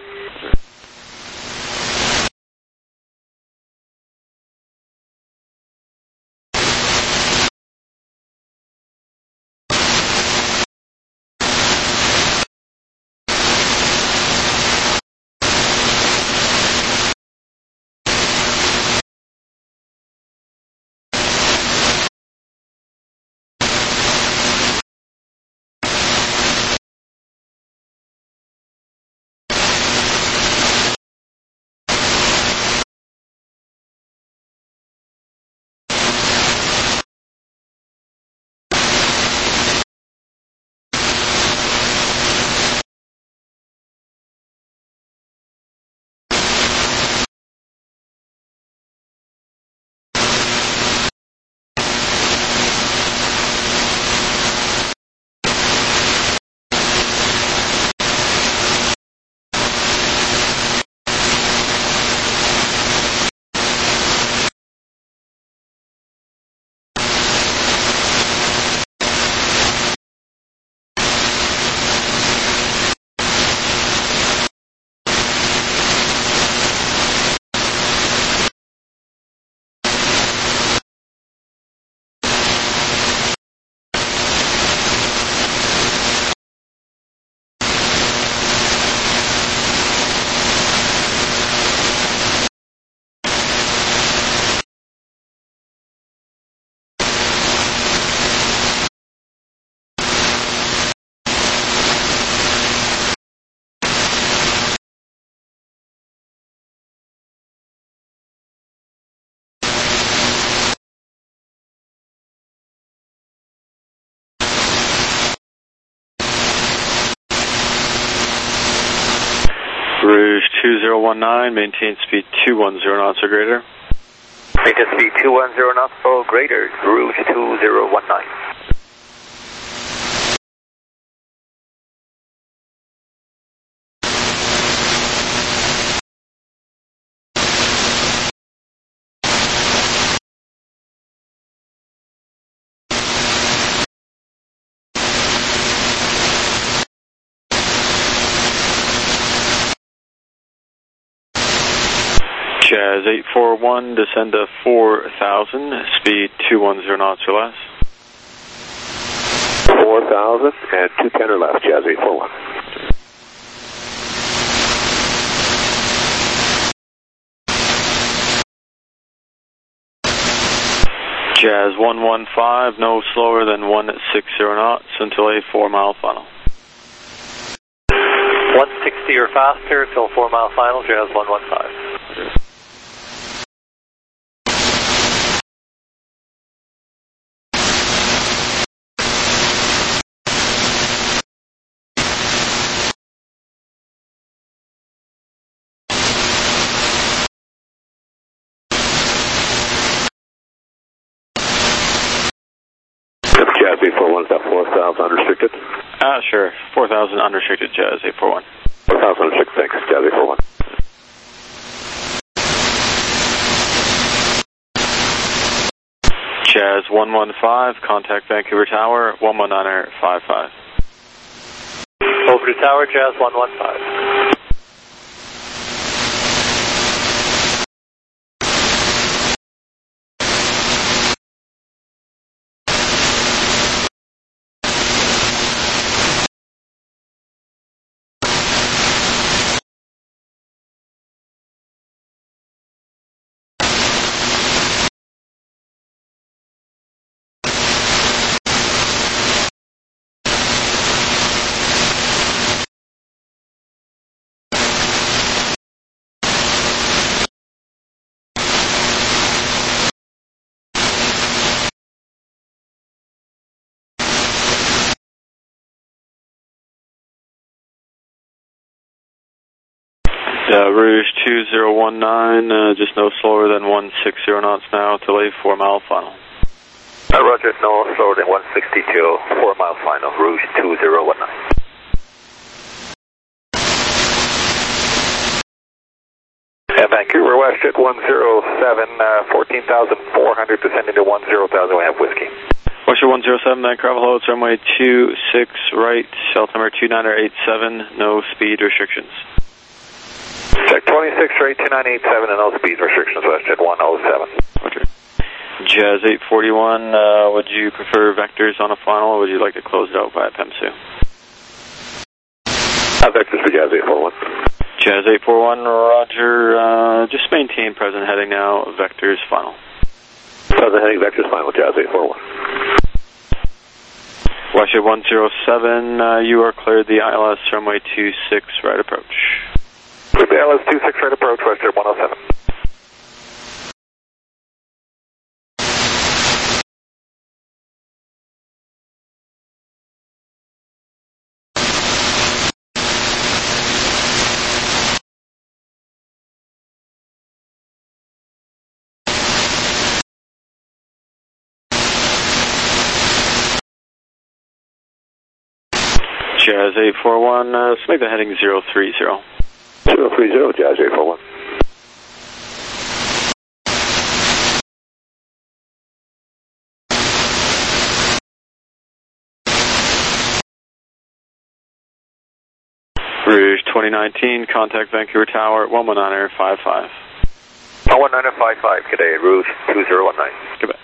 B: Rouge two zero one nine, maintain speed two ten knots or greater.
L: Maintain speed two ten knots or greater, Rouge two zero one nine.
B: Jazz eight forty-one, descend to four thousand, speed two ten knots or less.
A: four thousand and two ten or less, Jazz eight forty-one.
B: Jazz one one five, no slower than one sixty knots until a four mile final.
I: one sixty or faster until four mile final, Jazz one one five.
A: Jazz eight forty-one, is that four thousand unrestricted?
B: Ah, sure. four thousand unrestricted, Jazz eight forty-one.
A: four thousand unrestricted, thanks, Jazz eight forty-one.
B: Jazz one one five, contact Vancouver Tower, one one niner five five.
I: Over to Tower, Jazz one one five.
B: Uh, Rouge two zero one nine, uh, just no slower than one sixty knots now till a four mile final.
L: Uh, Roger, no slower than one sixty till four mile final, Rouge two zero one nine. And Vancouver WestJet one zero seven, uh, fourteen thousand four hundred descending to one zero thousand, we have whiskey.
B: Western one zero seven, Vancouver, hello, it's runway two six right, altimeter two niner eight seven, no speed restrictions.
C: Check twenty-six right, two nine eight seven, and no speed restrictions, Western one oh seven.
B: Roger. Jazz eight forty-one, uh, would you prefer vectors on a final, or would you like to close it out via P E M S U?
C: Uh, vectors for Jazz eight forty-one.
B: Jazz eight forty-one, roger, uh, just maintain present heading now, vectors final.
C: Present heading, vectors final, Jazz eight forty-one.
B: Western one zero seven, uh, you are cleared the I L S runway two six right approach.
C: Cleared the I L S two six right approach, Western one oh seven.
B: Jazz eight forty-one, uh, let's make the heading zero three zero.
C: zero three zero, Jazz eight forty-one.
B: Rouge twenty nineteen, contact Vancouver Tower, one one niner five five.
L: one one niner five five, good day, Rouge two zero one nine.
B: Goodbye.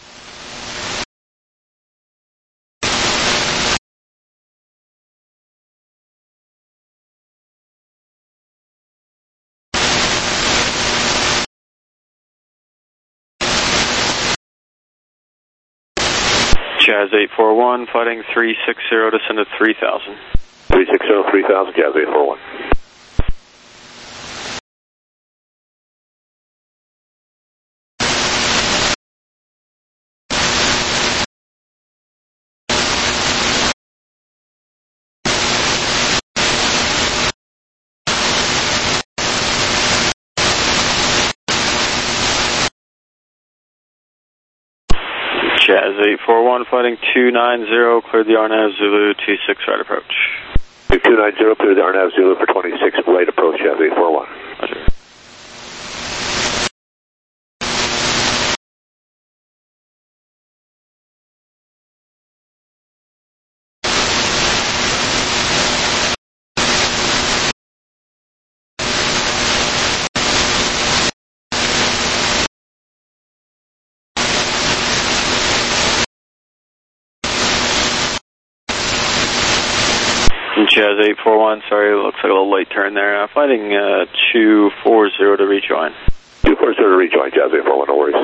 B: Jazz eight forty-one, flighting three six zero, descend to three thousand.
C: three six zero, three thousand, Jazz eight forty-one.
B: Jazz eight forty-one, flighting two nine zero, cleared the Arnav Zulu two six right approach.
C: two nine zero, cleared the Arnav Zulu for twenty-six right approach, Jazz eight forty-one.
B: Roger. Jazz eight forty-one, sorry, looks like a little late turn there. Uh, flighting uh, two forty to rejoin.
C: two forty to rejoin, Jazz eight forty-one, no worries.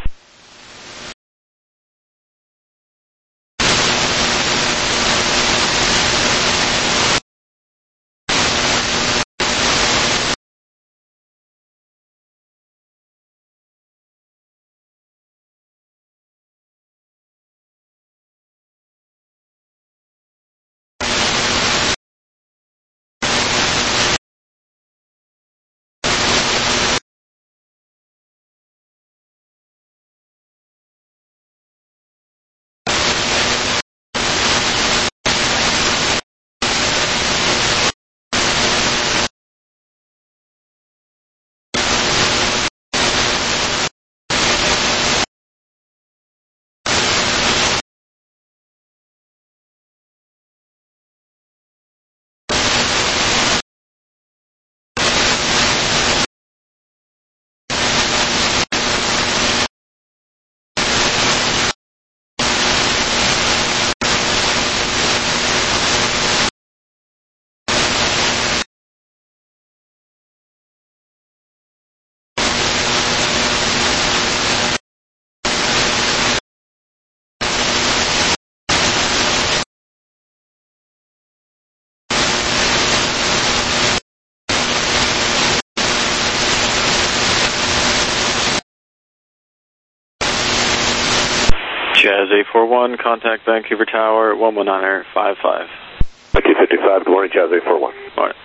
C: Jazz eight forty-one, contact Vancouver Tower, one one niner five five. T fifty-five, good morning, Jazz eight forty-one.
B: Morning.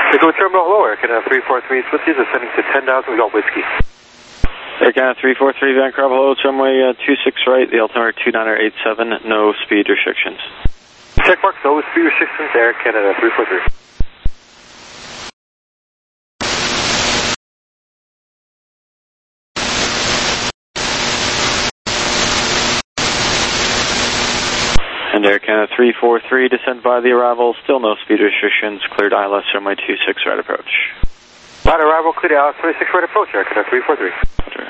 M: To go terminal lower, Canada three four three Swifties ascending to ten thousand, we got whiskey.
B: Air Canada three four three Vancouver, hello, runway uh, two six right, the altimeter two niner eight seven, no speed restrictions.
M: Check marks, no speed restrictions, Air Canada three four three.
B: And Air Canada three four three, descend by the arrival, still no speed restrictions, cleared I L S runway two six right approach.
M: Line arrival, cleared I L S twenty-six right approach, Air Canada three four three.
B: Roger.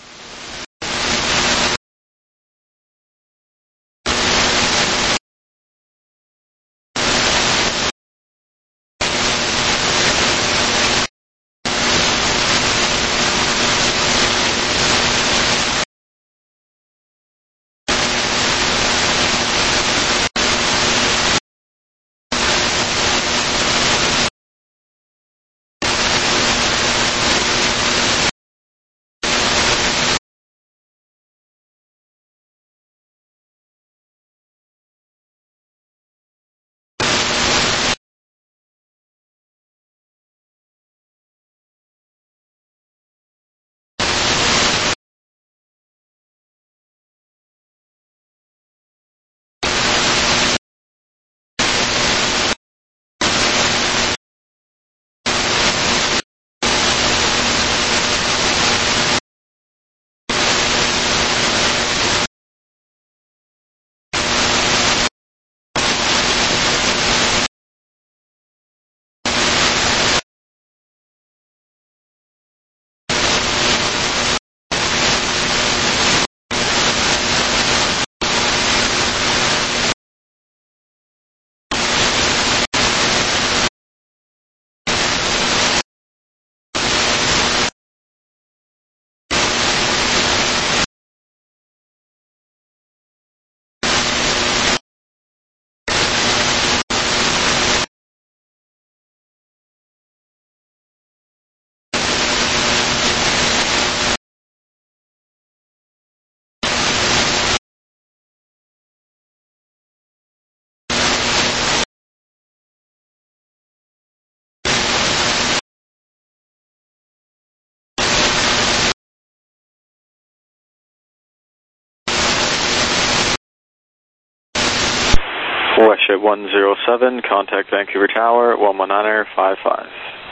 B: Westjet one zero seven, contact Vancouver Tower, one one niner five five.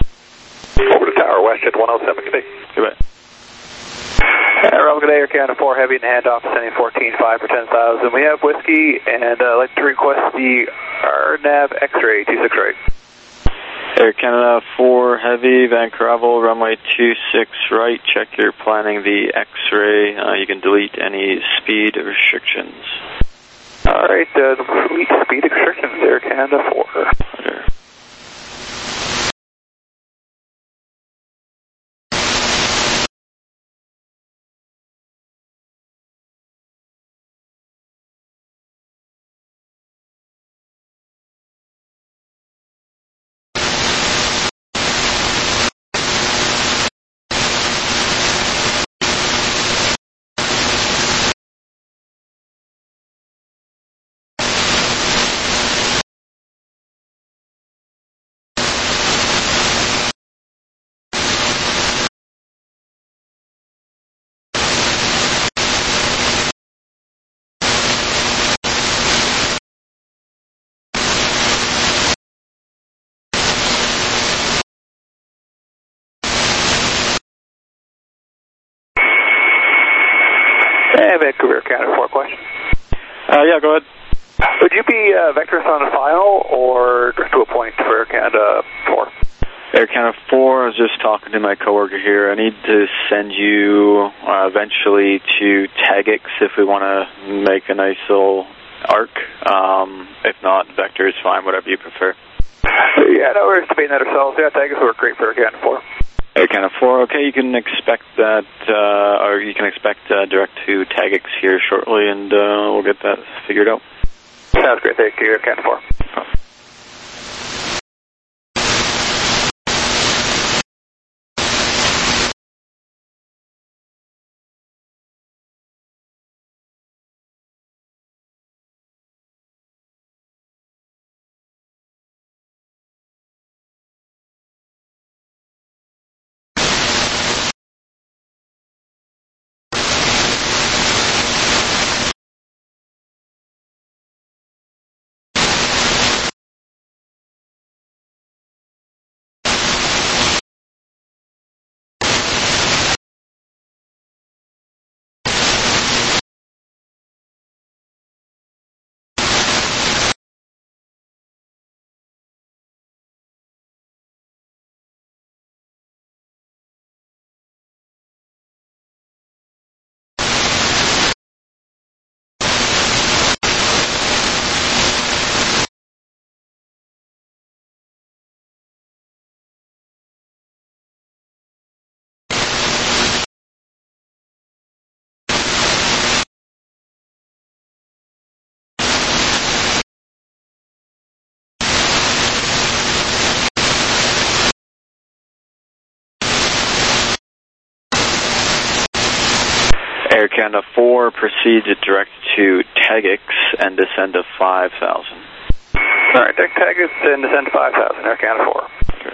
C: Over to Tower, Westjet one oh seven, good day.
B: Goodbye.
E: Air good day, Air Canada four Heavy and handoff, sending fourteen five for ten thousand. We have whiskey, and I'd uh, like to request the R NAV X-ray two six right.
B: Air Canada four Heavy, Vancouver, runway two six right, check you're planning the X-ray, uh, you can delete any speed restrictions.
E: Alright, uh, delete speed restrictions, Air Canada four.
B: Roger.
E: Hey, Vancouver, Canada four question.
B: Uh, yeah, go ahead.
E: Would you be uh, Vectrus on a file or direct to a point for Air Canada four?
B: Air Canada four, I was just talking to my coworker here. I need to send you uh, eventually to Tagix if we want to make a nice little arc. Um, if not, Vector is fine, whatever you prefer.
E: Yeah, no, we're estimating that ourselves. Yeah, Tagix would work great for Air Canada four.
B: Air Canada four, okay, you can expect that, uh, or you can expect uh, direct to Tagix here shortly, and uh, we'll get that figured out.
E: Sounds great, thank you, Air Canada four.
B: Oh. Air Canada four, proceed direct to Tegix and descend to five thousand.
N: All right, direct Tegix and descend to five thousand, Air Canada four.
B: Okay.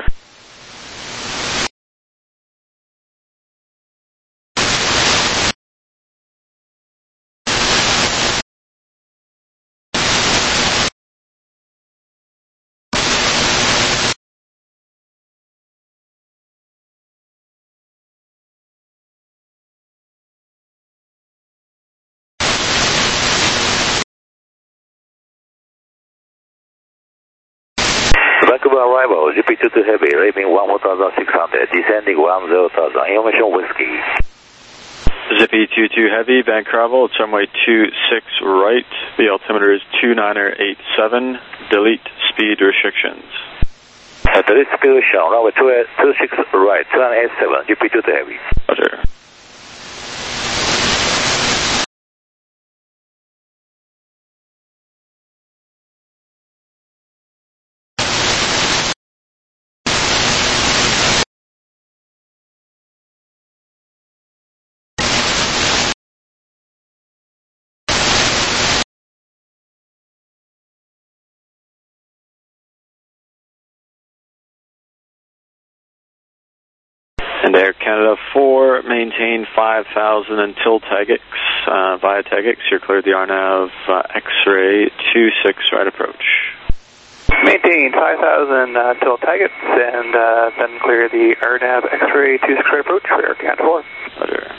L: Vancouver arrival, G P two two heavy, leaving one thousand six hundred, descending one zero thousand, information whiskey.
B: Zippy two two heavy, Vancouver, it's runway two six right, the altimeter is two nine eight seven, delete speed restrictions.
L: Uh, delete speed restriction, runway two six right, two nine eight seven, G P two two heavy.
B: Roger. And Air Canada four, maintain five thousand until Tegix. Uh, via Tegix, you're cleared the R NAV uh, X-ray two six right approach.
N: Maintain five thousand uh, until Tegix, and uh, then clear the R NAV X-ray two six right approach for Air Canada four.
B: Roger.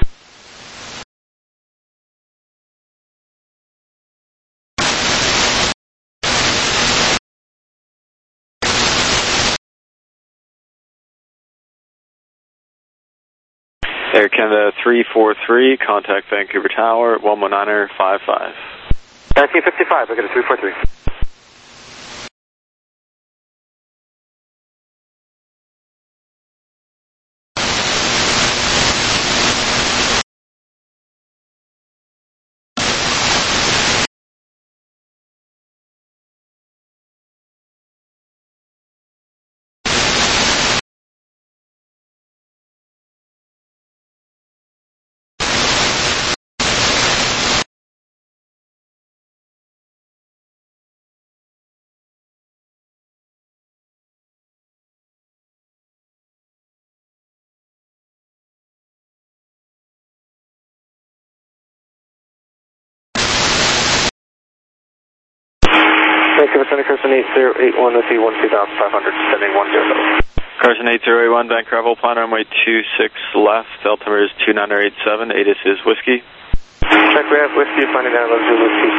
B: Air Canada three four three, contact Vancouver Tower, one one niner five five.
M: nineteen fifty-five, I got a three four three.
O: Vancouver Center, Carson eight zero eight one, let's see, one two thousand five hundred, descending one zero.
B: Carson eight zero eight one, Vancouver, plan runway two six left, altimeter is two nine eight seven, A T I S is whiskey.
O: Check, we have whiskey, finding down, let's do whiskey.